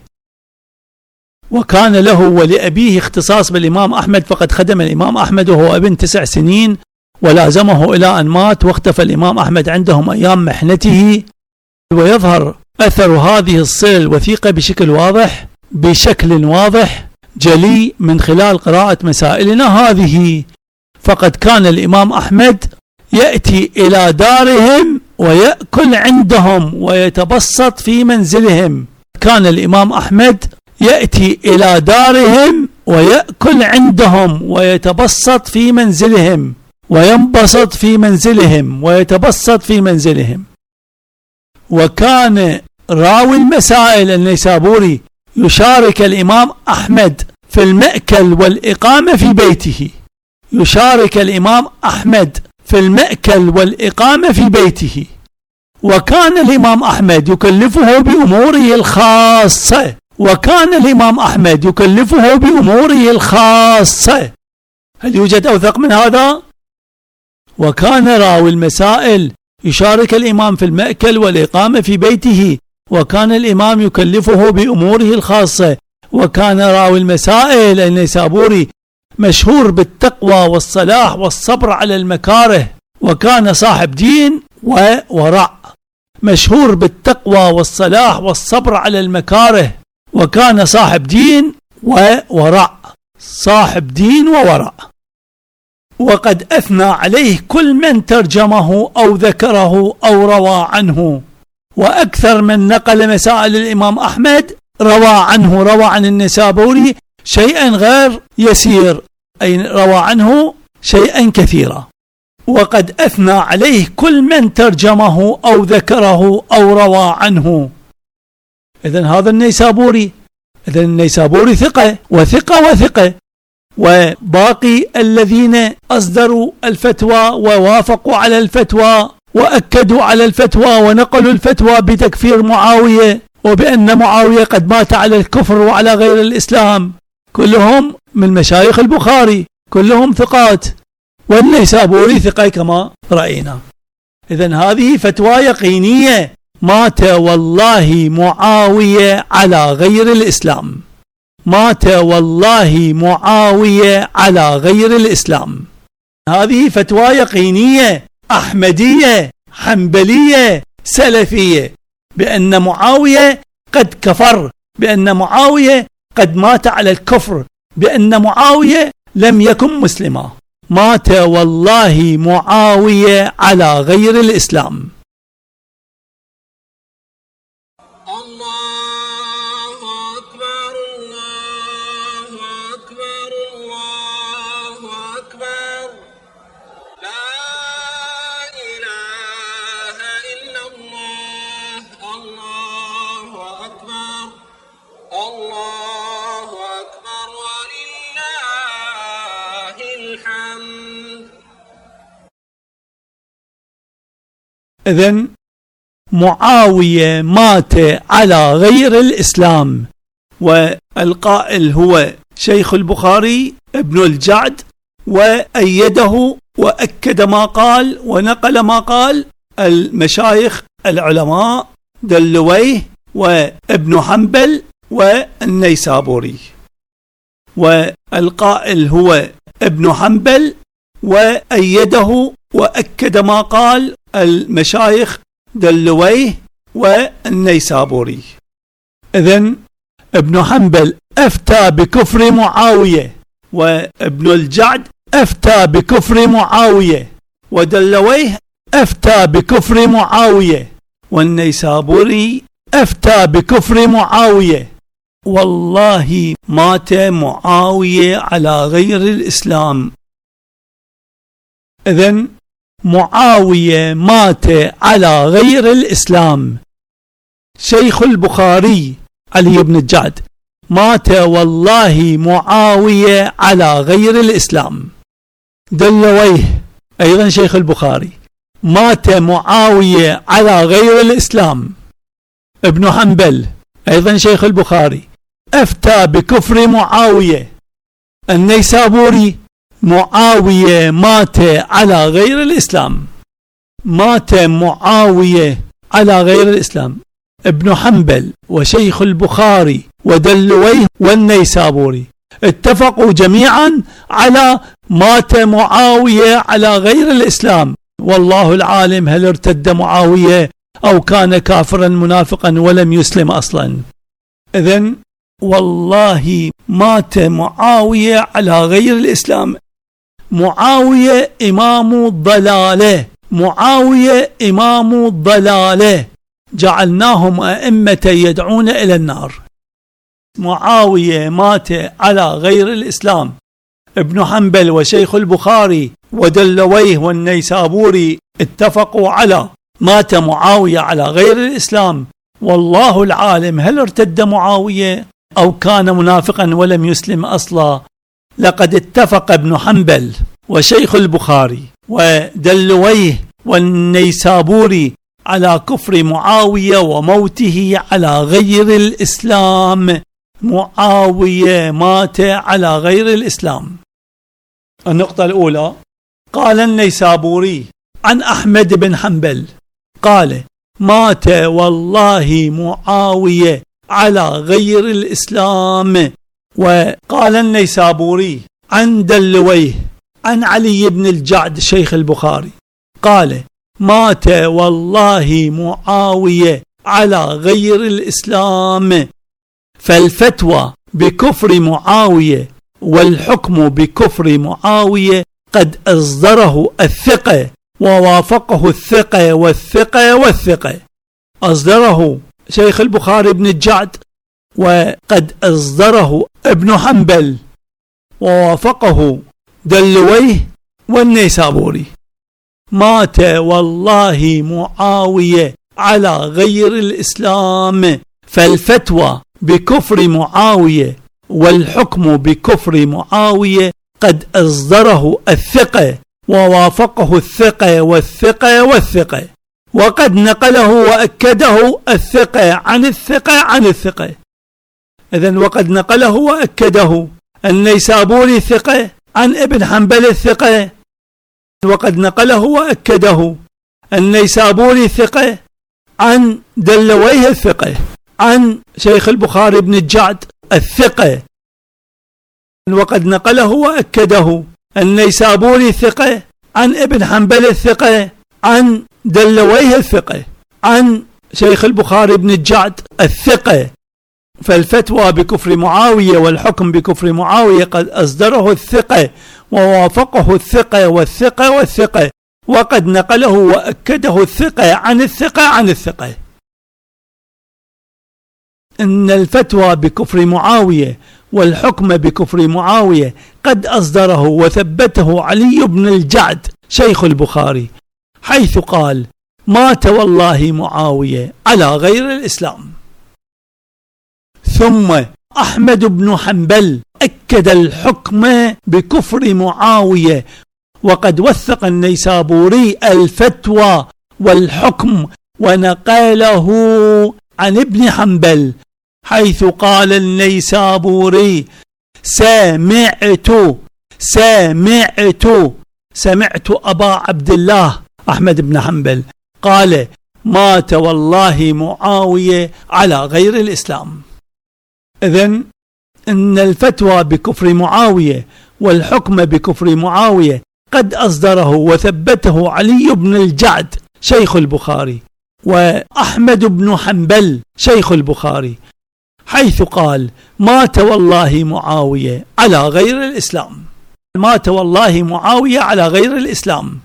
وكان له ولأبيه اختصاص بالإمام أحمد، فقد خدم الإمام أحمد وهو ابن تسع سنين، ولازمه إلى أن مات، واختفى الإمام أحمد عندهم أيام محنته. ويظهر أثر هذه الصلة الوثيقة بشكل واضح بشكل واضح جلي من خلال قراءة مسائلنا هذه. فقد كان الإمام أحمد يأتي إلى دارهم ويأكل عندهم ويتبسط في منزلهم. كان الإمام أحمد يأتي إلى دارهم ويأكل عندهم ويتبسط في منزلهم وينبسط في منزلهم ويتبسط في منزلهم. وكان راوي المسائل النيسابوري يشارك الإمام أحمد في المأكل والإقامة في بيته. يشارك الإمام أحمد في المأكل والإقامة في بيته. وكان الإمام أحمد يكلفه بأموره الخاصة. وكان الإمام أحمد يكلفه بأموره الخاصة. هل يوجد أوثق من هذا؟ وكان راوي المسائل يشارك الإمام في المأكل والإقامة في بيته. وكان الإمام يكلفه بأموره الخاصة. وكان راوي المسائل النيسابوري مشهور بالتقوى والصلاح والصبر على المكاره. وكان صاحب دين وورع. مشهور بالتقوى والصلاح والصبر على المكاره. وكان صاحب دين وورع. صاحب دين وورع. وقد أثنى عليه كل من ترجمه أو ذكره أو روى عنه. وأكثر من نقل مسائل الإمام أحمد روى عنه، روى عن النيسابوري شيئا غير يسير، أي روى عنه شيئا كثيرا. وقد أثنى عليه كل من ترجمه أو ذكره أو روى عنه. إذن هذا النيسابوري، إذن النيسابوري ثقة وثقة وثقة. وباقي الذين أصدروا الفتوى ووافقوا على الفتوى وأكدوا على الفتوى ونقلوا الفتوى بتكفير معاوية وبأن معاوية قد مات على الكفر وعلى غير الإسلام، كلهم من مشايخ البخاري، كلهم ثقات، والنيسابوري ثقة كما رأينا. إذن هذه فتوى يقينية. مات والله معاوية على غير الإسلام. مات والله معاوية على غير الإسلام. هذه فتوى يقينية أحمدية حنبلية سلفية بأن معاوية قد كفر، بأن معاوية قد مات على الكفر، بأن معاوية لم يكن مسلما. مات والله معاوية على غير الإسلام. الله أكبر الله أكبر الله أكبر لا إله إلا الله الله أكبر الله أكبر ولله الحمد. إذن معاوية مات على غير الإسلام. والقائل هو شيخ البخاري ابن الجعد، وأيده وأكد ما قال ونقل ما قال المشايخ العلماء دلويه وابن حنبل والنيسابوري. والقائل هو ابن حنبل، وأيده وأكد ما قال المشايخ دلويه والنيسابوري. إذن ابن حنبل أفتى بكفر معاوية، وابن الجعد أفتى بكفر معاوية، ودلويه أفتى بكفر معاوية، والنيسابوري أفتى بكفر معاوية. والله مات معاوية على غير الإسلام. إذن معاوية مات على غير الإسلام. شيخ البخاري علي بن الجعد مات والله معاوية على غير الإسلام. دلويه أيضا شيخ البخاري مات معاوية على غير الإسلام. ابن حنبل أيضا شيخ البخاري أفتى بكفر معاوية. النيسابوري معاوية مات على غير الإسلام. مات معاوية على غير الإسلام. ابن حنبل وشيخ البخاري ودلويه والنيسابوري اتفقوا جميعا على مات معاوية على غير الإسلام. والله العالم هل ارتد معاوية أو كان كافرا منافقا ولم يسلم أصلا. إذن والله مات معاوية على غير الإسلام. معاوية إمام الضلالة، معاوية إمام الضلالة، جعلناهم أئمة يدعون إلى النار. معاوية مات على غير الإسلام. ابن حنبل وشيخ البخاري ودلويه والنيسابوري اتفقوا على مات معاوية على غير الإسلام. والله العالم هل ارتد معاوية أو كان منافقا ولم يسلم أصلا. لقد اتفق ابن حنبل وشيخ البخاري ودلويه والنيسابوري على كفر معاوية وموته على غير الإسلام. معاوية مات على غير الإسلام. النقطة الأولى، قال النيسابوري عن أحمد بن حنبل قال مات والله معاوية على غير الإسلام. وقال النيسابوري عن دلويه عن علي بن الجعد شيخ البخاري قال مات والله معاوية على غير الإسلام. فالفتوى بكفر معاوية والحكم بكفر معاوية قد أصدره الثقة ووافقه الثقة والثقة والثقة. أصدره شيخ البخاري بن الجعد، وقد أصدره ابن حنبل، ووافقه دلويه والنيسابوري. مات والله معاوية على غير الإسلام. فالفتوى بكفر معاوية والحكم بكفر معاوية قد أصدره الثقة ووافقه الثقة والثقة والثقة. وقد نقله وأكده الثقة عن الثقة عن الثقة. إذن وقد نقله وأكده النيسابوري ثقة عن ابن حنبل الثقة، وقد نقله وأكده النيسابوري ثقة عن دلويه الثقة عن شيخ البخاري بن الجعد الثقة، وقد نقله وأكده النيسابوري ثقة عن ابن حنبل الثقة عن دلويه الثقة عن شيخ البخاري بن الجعد الثقة. فالفتوى بكفر معاوية والحكم بكفر معاوية قد أصدره الثقة ووافقه الثقة والثقة والثقة، وقد نقله وأكده الثقة عن الثقة عن الثقة. إن الفتوى بكفر معاوية والحكم بكفر معاوية قد أصدره وثبته علي بن الجعد شيخ البخاري، حيث قال مات والله معاوية على غير الإسلام. ثم أحمد بن حنبل أكد الحكم بكفر معاوية، وقد وثق النيسابوري الفتوى والحكم ونقله عن ابن حنبل، حيث قال النيسابوري سمعت سمعت سمعت أبا عبد الله أحمد بن حنبل قال مات والله معاوية على غير الإسلام. إذن إن الفتوى بكفر معاوية والحكم بكفر معاوية قد أصدره وثبته علي بن الجعد شيخ البخاري وأحمد بن حنبل شيخ البخاري، حيث قال مات والله معاوية على غير الإسلام. مات والله معاوية على غير الإسلام.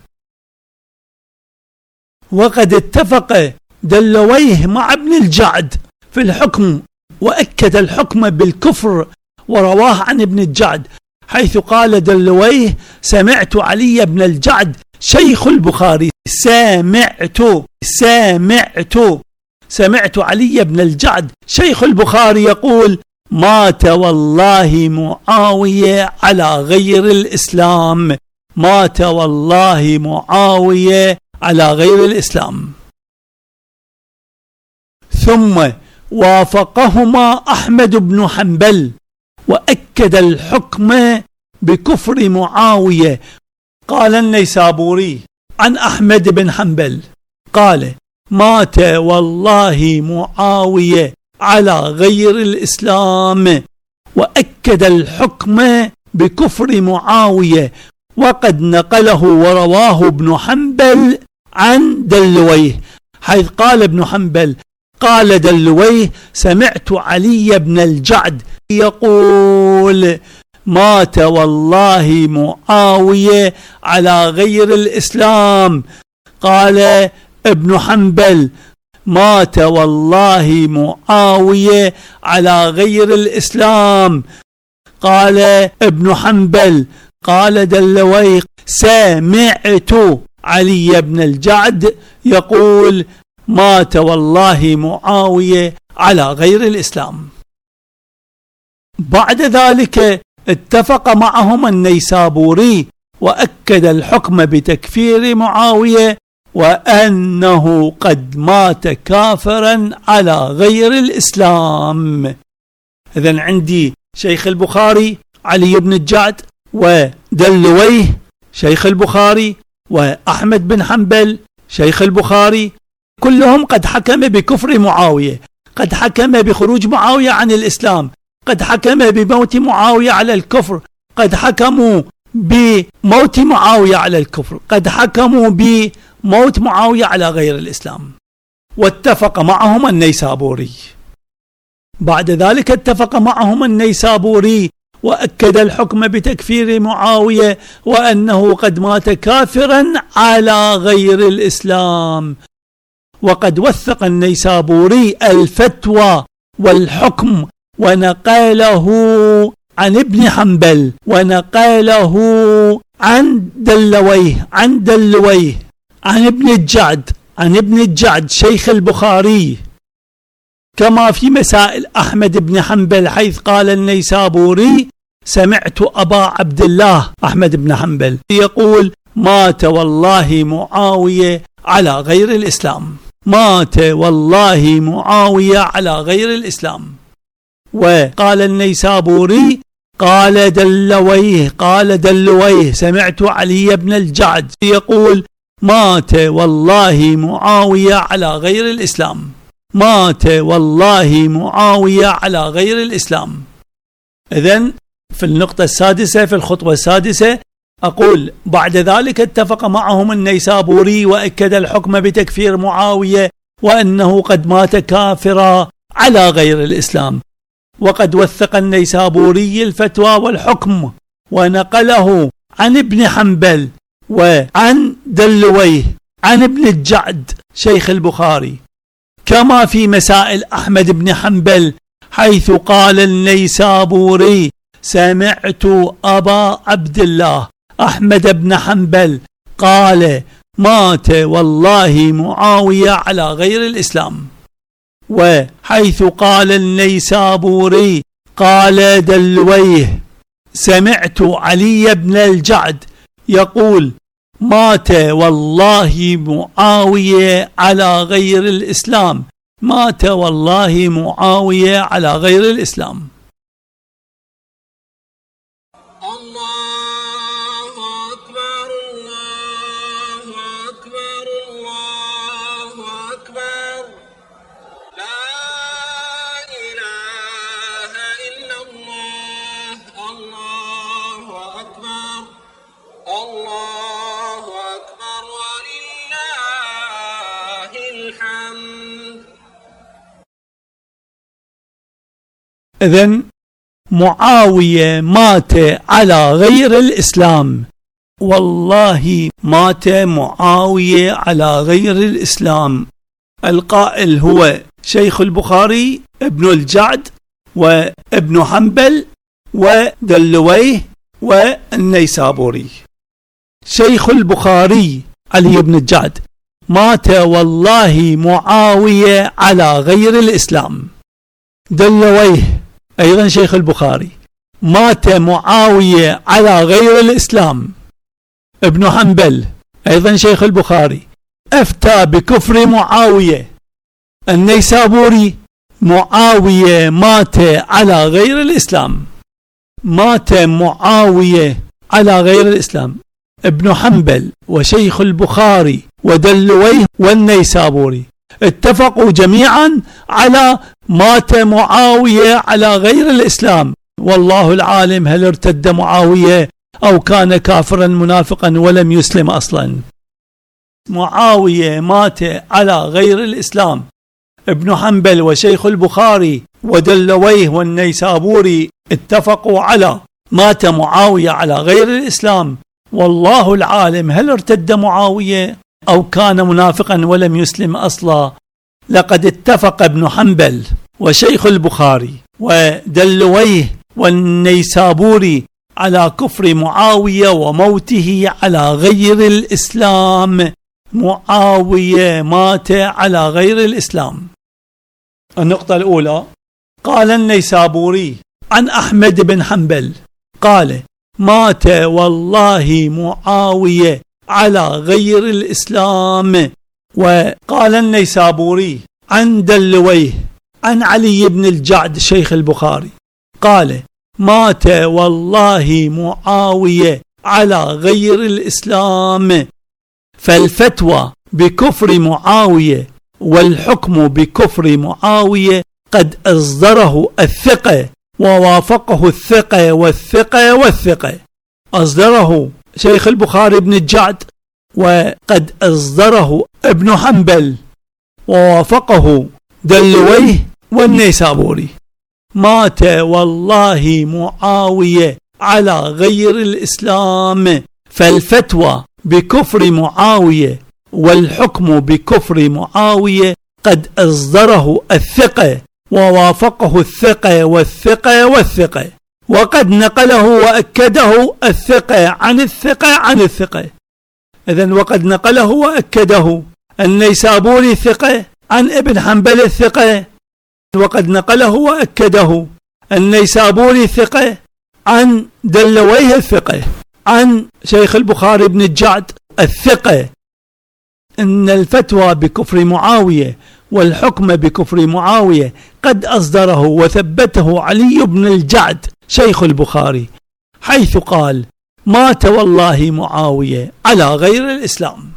وقد اتفق دلويه مع ابن الجعد في الحكم وأكد الحكم بالكفر ورواه عن ابن الجعد، حيث قال دلويه سمعت علي بن الجعد شيخ البخاري سمعت سمعت سمعت علي بن الجعد شيخ البخاري يقول مات والله معاوية على غير الإسلام. مات والله معاوية على غير الإسلام. ثم وافقهما أحمد بن حنبل وأكد الحكم بكفر معاوية. قال النيسابوري عن أحمد بن حنبل قال مات والله معاوية على غير الإسلام، وأكد الحكم بكفر معاوية، وقد نقله ورواه ابن حنبل عن دلويه، حيث قال ابن حنبل قال دلويه سمعت علي بن الجعد يقول مات والله معاوية على غير الإسلام. قال ابن حنبل مات والله معاوية على غير الإسلام. قال ابن حنبل قال دلوي سمعت علي بن الجعد يقول مات والله معاوية على غير الإسلام. بعد ذلك اتفق معهم النيسابوري وأكد الحكم بتكفير معاوية وأنه قد مات كافرا على غير الإسلام. إذن عندي شيخ البخاري علي بن الجعد ودلويه شيخ البخاري وأحمد بن حنبل شيخ البخاري، كلهم قد حكم بكفر معاوية، قد حكم بخروج معاوية عن الإسلام، قد حكم بموت معاوية على الكفر، قد حكموا بموت معاوية على الكفر، قد حكموا بموت معاوية على غير الإسلام. واتفق معهم النيسابوري. بعد ذلك اتفق معهم النيسابوري وأكد الحكم بتكفير معاوية وأنه قد مات كافرا على غير الإسلام. وقد وثق النيسابوري الفتوى والحكم ونقله عن ابن حنبل ونقله عن دلويه عن دلويه عن ابن الجعد عن ابن الجعد شيخ البخاري، كما في مسائل أحمد بن حنبل حيث قال النيسابوري سمعت أبا عبد الله أحمد بن حنبل يقول مات والله معاوية على غير الإسلام، مات والله معاوية على غير الإسلام. وقال النيسابوري قال دلويه قال دلويه سمعت علي بن الجعد يقول مات والله معاوية على غير الإسلام، مات والله معاوية على غير الإسلام. إذن في النقطة السادسة في الخطوة السادسة أقول بعد ذلك اتفق معهم النيسابوري وأكد الحكم بتكفير معاوية وأنه قد مات كافرا على غير الإسلام. وقد وثق النيسابوري الفتوى والحكم ونقله عن ابن حنبل وعن دلويه عن ابن الجعد شيخ البخاري، كما في مسائل أحمد بن حنبل حيث قال النيسابوري سمعت أبا عبد الله أحمد بن حنبل قال مات والله معاوية على غير الإسلام. وحيث قال النيسابوري قال دلويه سمعت علي بن الجعد يقول مات والله معاوية على غير الإسلام، مات والله معاوية على غير الإسلام. الله أكبر الله أكبر الله أكبر لا إله إلا الله الله أكبر الله أكبر ولله الحمد. إذن معاوية مات على غير الإسلام، والله مات معاوية على غير الإسلام. القائل هو شيخ البخاري ابن الجعد وابن حنبل ودلويه والنيسابوري. شيخ البخاري علي بن الجعد مات والله معاوية على غير الإسلام. دلويه أيضا شيخ البخاري مات معاوية على غير الإسلام. ابن حنبل أيضا شيخ البخاري أفتى بكفر معاوية. النيسابوري معاوية مات على غير الإسلام، مات معاوية على غير الإسلام. ابن حنبل وشيخ البخاري ودلويه والنيسابوري اتفقوا جميعا على مات معاوية على غير الإسلام. والله العالم هل ارتد معاوية أو كان كافرا منافقا ولم يسلم أصلا. معاوية مات على غير الإسلام. ابن حنبل وشيخ البخاري ودلويه والنيسابوري اتفقوا على مات معاوية على غير الإسلام، والله العالم هل ارتد معاوية أو كان منافقا ولم يسلم أصلا. لقد اتفق ابن حنبل وشيخ البخاري ودلويه والنيسابوري على كفر معاوية وموته على غير الإسلام. معاوية مات على غير الإسلام. النقطة الأولى، قال النيسابوري عن أحمد بن حنبل قال مات والله معاوية على غير الإسلام. وقال النيسابوري عن دلويه عن علي بن الجعد شيخ البخاري قال مات والله معاوية على غير الإسلام. فالفتوى بكفر معاوية والحكم بكفر معاوية قد أصدره الثقة ووافقه الثقة والثقة والثقة. أصدره شيخ البخاري بن الجعد، وقد أصدره ابن حنبل، ووافقه دلويه والنيسابوري. مات والله معاوية على غير الإسلام. فالفتوى بكفر معاوية والحكم بكفر معاوية قد أصدره الثقة ووافقه الثقة والثقة والثقة. وقد نقله وأكده الثقة عن الثقة عن الثقة. إذن وقد نقله وأكده النيسابوري ثقة عن ابن حنبل الثقة، وقد نقله وأكده النيسابوري ثقة عن دلويه الثقة عن شيخ البخاري بن الجعد الثقة. إن الفتوى بكفر معاوية والحكم بكفر معاوية قد أصدره وثبته علي بن الجعد شيخ البخاري، حيث قال مات والله معاوية على غير الإسلام.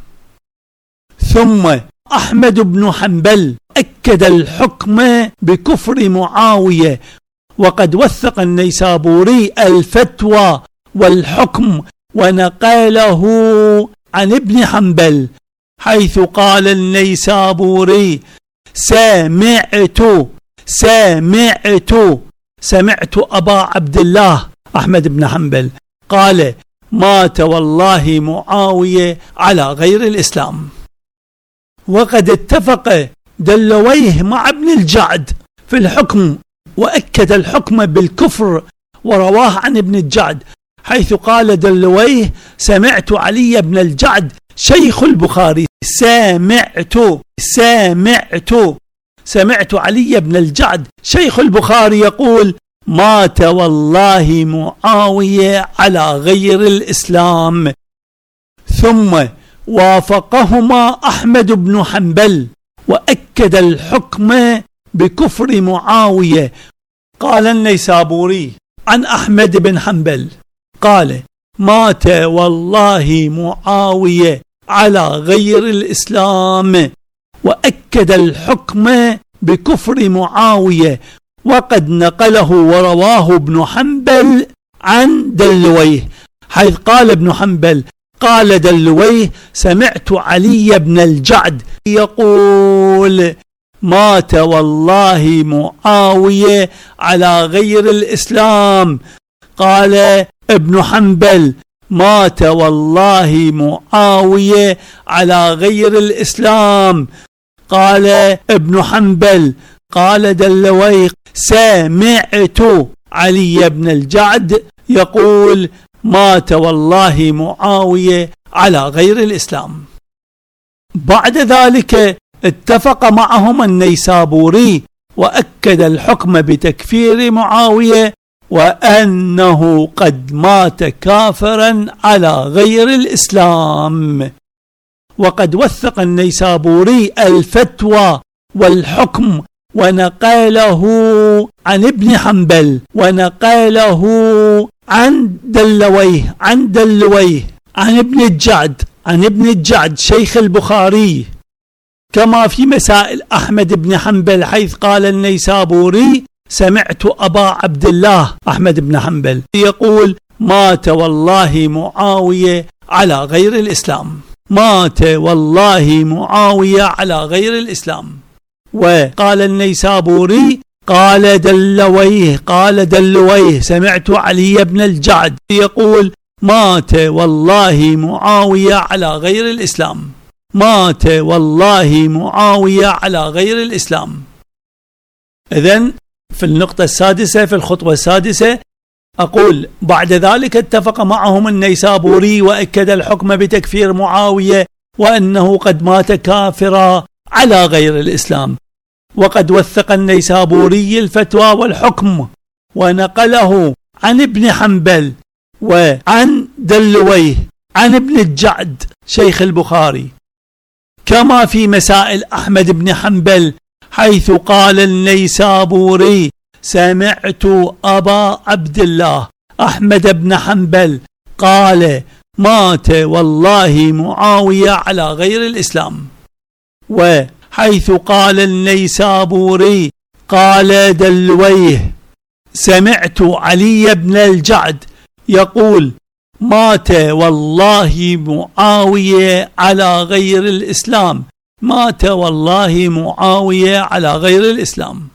ثم أحمد بن حنبل أكد الحكم بكفر معاوية، وقد وثق النيسابوري الفتوى والحكم ونقله عن ابن حنبل، حيث قال النيسابوري سمعت سمعت سمعت أبا عبد الله أحمد بن حنبل قال مات والله معاوية على غير الإسلام. وقد اتفق دلويه مع ابن الجعد في الحكم، وأكد الحكم بالكفر ورواه عن ابن الجعد، حيث قال دلويه سمعت علي بن الجعد شيخ البخاري سمعت سمعت سمعت علي بن الجعد شيخ البخاري يقول مات والله معاوية على غير الإسلام. ثم وافقهما أحمد بن حنبل وأكد الحكم بكفر معاوية. قال النيسابوري عن أحمد بن حنبل قال مات والله معاوية على غير الإسلام، وأكد الحكم بكفر معاوية، وقد نقله ورواه ابن حنبل عن دلويه، حيث قال ابن حنبل قال دلويه سمعت علي بن الجعد يقول مات والله معاوية على غير الإسلام. قال ابن حنبل مات والله معاوية على غير الإسلام. قال ابن حنبل قال دلويه سمعت علي بن الجعد يقول مات والله معاوية على غير الإسلام. بعد ذلك اتفق معهم النيسابوري وأكد الحكم بتكفير معاوية وأنه قد مات كافرا على غير الإسلام. وقد وثق النيسابوري الفتوى والحكم ونقله عن ابن حنبل ونقله عن دلويه عن دلويه عن ابن الجعد عن ابن الجعد شيخ البخاري، كما في مسائل أحمد بن حنبل، حيث قال النيسابوري سمعت أبا عبد الله أحمد بن حنبل يقول مات والله معاوية على غير الإسلام. مات والله معاوية على غير الإسلام. وقال النيسابوري قال دلويه قال دلويه سمعت علي بن الجعد يقول مات والله معاوية على غير الإسلام، مات والله معاوية على غير الإسلام. إذن في النقطة السادسة في الخطوة السادسة أقول بعد ذلك اتفق معهم النيسابوري وأكد الحكم بتكفير معاوية وأنه قد مات كافرا على غير الإسلام، وقد وثق النيسابوري الفتوى والحكم ونقله عن ابن حنبل وعن دلويه عن ابن الجعد شيخ البخاري، كما في مسائل أحمد بن حنبل حيث قال النيسابوري سمعت أبا عبد الله أحمد بن حنبل قال مات والله معاوية على غير الإسلام. وحيث قال النيسابوري قال دلويه سمعت علي بن الجعد يقول مات والله معاوية على غير الإسلام، مات والله معاوية على غير الإسلام.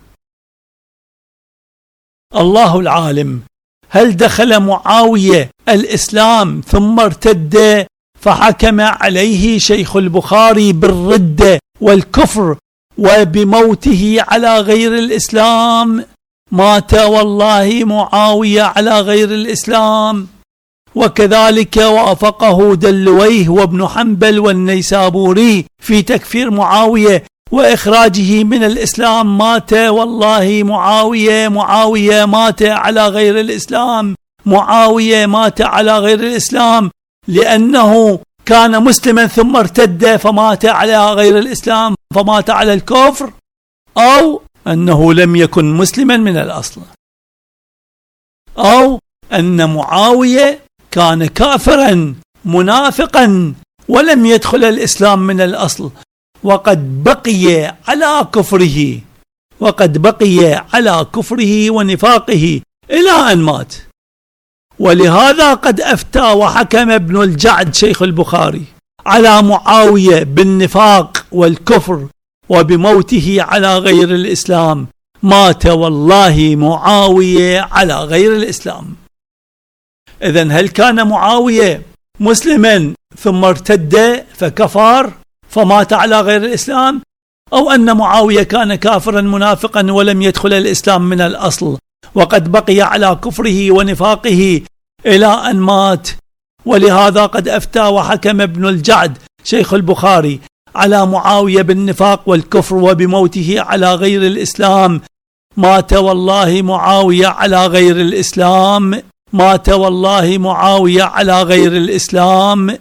الله العالم، هل دخل معاوية الإسلام ثم ارتد فحكم عليه شيخ البخاري بالردة والكفر وبموته على غير الإسلام؟ مات والله معاوية على غير الإسلام. وكذلك وافقه دلويه وابن حنبل والنيسابوري في تكفير معاوية وإخراجه من الإسلام، مات والله معاوية معاوية مات على غير الإسلام، معاوية مات على غير الإسلام لأنه كان مسلما ثم ارتد فمات على غير الإسلام فمات على الكفر، أو أنه لم يكن مسلما من الأصل، أو أن معاوية كان كافرا منافقا ولم يدخل الإسلام من الأصل وقد بقي على كفره وقد بقي على كفره ونفاقه إلى أن مات. ولهذا قد أفتى وحكم ابن الجعد شيخ البخاري على معاوية بالنفاق والكفر وبموته على غير الإسلام، مات والله معاوية على غير الإسلام. إذن هل كان معاوية مسلما ثم ارتد فكفر فمات على غير الإسلام، أو أن معاوية كان كافرا منافقا ولم يدخل الإسلام من الأصل وقد بقي على كفره ونفاقه إلى أن مات؟ ولهذا قد أفتى وحكم ابن الجعد شيخ البخاري على معاوية بالنفاق والكفر وبموته على غير الإسلام، مات والله معاوية على غير الإسلام، مات والله معاوية على غير الإسلام.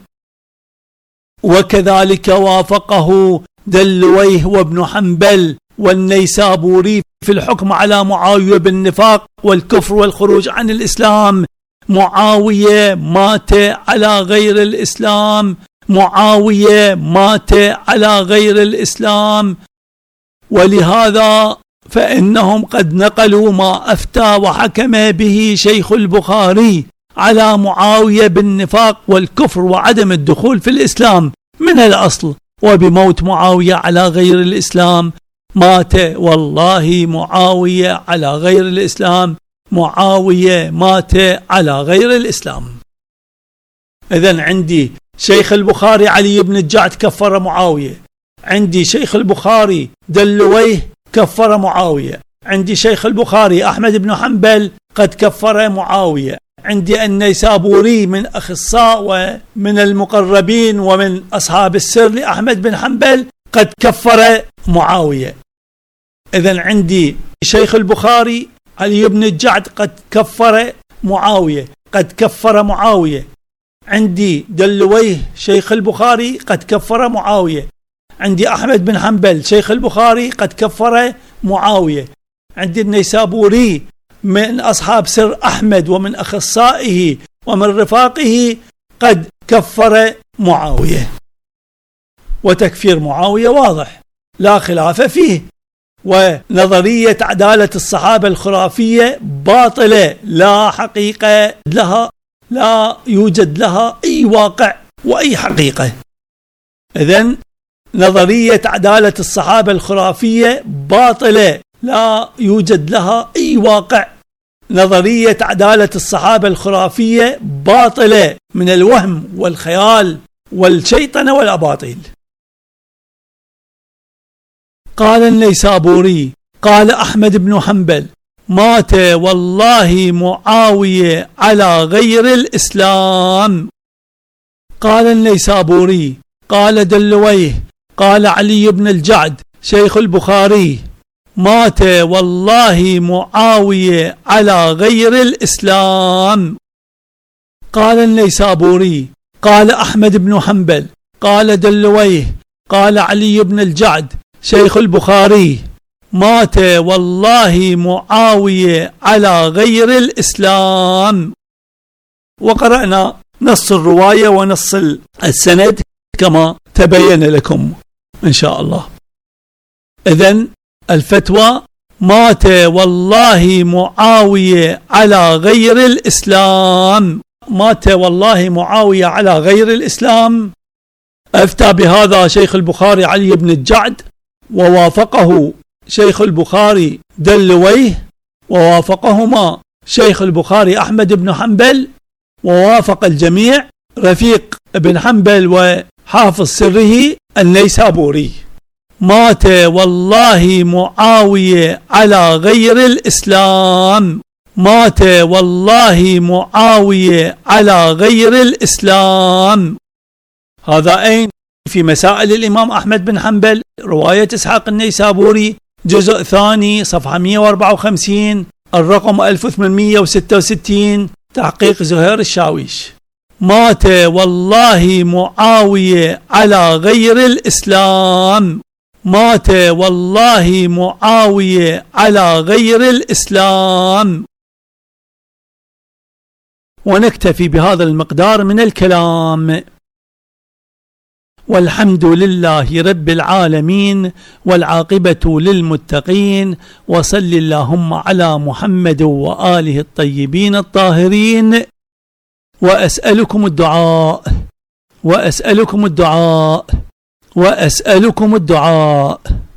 وكذلك وافقه دلويه وابن حنبل والنيسابوري في الحكم على معاوية بالنفاق والكفر والخروج عن الإسلام، معاوية مات على غير الإسلام، معاوية مات على غير الإسلام. ولهذا فإنهم قد نقلوا ما أفتى وحكم به شيخ البخاري على معاوية بالنفاق والكفر وعدم الدخول في الإسلام من الأصل وبموت معاوية على غير الإسلام، مات والله معاوية على غير الإسلام، معاوية مات على غير الإسلام. إذن عندي شيخ البخاري علي بن الجعد كفر معاوية، عندي شيخ البخاري دلويه كفر معاوية، عندي شيخ البخاري أحمد بن حنبل قد كفر معاوية، عندي النيسابوري من أخصاء ومن المقربين ومن أصحاب السر لأحمد بن حنبل قد كفر معاوية. إذن عندي شيخ البخاري علي بن الجعد قد كفر معاوية قد كفر معاوية، عندي دلويه شيخ البخاري قد كفر معاوية، عندي أحمد بن حنبل شيخ البخاري قد كفر معاوية، عندي النيسابوري من أصحاب سر أحمد ومن أخصائه ومن رفاقه قد كفر معاوية. وتكفير معاوية واضح لا خلاف فيه، ونظرية عدالة الصحابة الخرافية باطلة لا حقيقة لها، لا يوجد لها أي واقع وأي حقيقة. إذن نظرية عدالة الصحابة الخرافية باطلة، لا يوجد لها أي واقع. نظرية عدالة الصحابة الخرافية باطلة، من الوهم والخيال والشيطنة والأباطيل. قال النيسابوري قال أحمد بن حنبل: مات والله معاوية على غير الإسلام. قال النيسابوري قال دلويه قال علي بن الجعد شيخ البخاري: مات والله معاوية على غير الإسلام. قال النيسابوري قال أحمد بن حنبل قال دلويه قال علي بن الجعد شيخ البخاري: مات والله معاوية على غير الإسلام. وقرأنا نص الرواية ونص السند كما تبين لكم إن شاء الله. إذن الفتوى: مات والله معاوية على غير الإسلام. مات والله معاوية على غير الإسلام. أفتى بهذا شيخ البخاري علي بن الجعد، ووافقه شيخ البخاري دلويه، ووافقهما شيخ البخاري أحمد بن حنبل، ووافق الجميع رفيق بن حنبل وحافظ سره النيسابوري. مات والله معاوية على غير الإسلام. مات والله معاوية على غير الإسلام. هذا أين؟ في مسائل الإمام أحمد بن حنبل، رواية إسحاق النيسابوري، جزء ثاني، صفحة مئة وأربعة وخمسين، الرقم ألف وثمانمئة وستة وستين، تحقيق زهير الشاويش. مات والله معاوية على غير الإسلام. مات والله معاوية على غير الإسلام. ونكتفي بهذا المقدار من الكلام، والحمد لله رب العالمين، والعاقبة للمتقين، وصل اللهم على محمد وآله الطيبين الطاهرين. وأسألكم الدعاء وأسألكم الدعاء وأسألكم الدعاء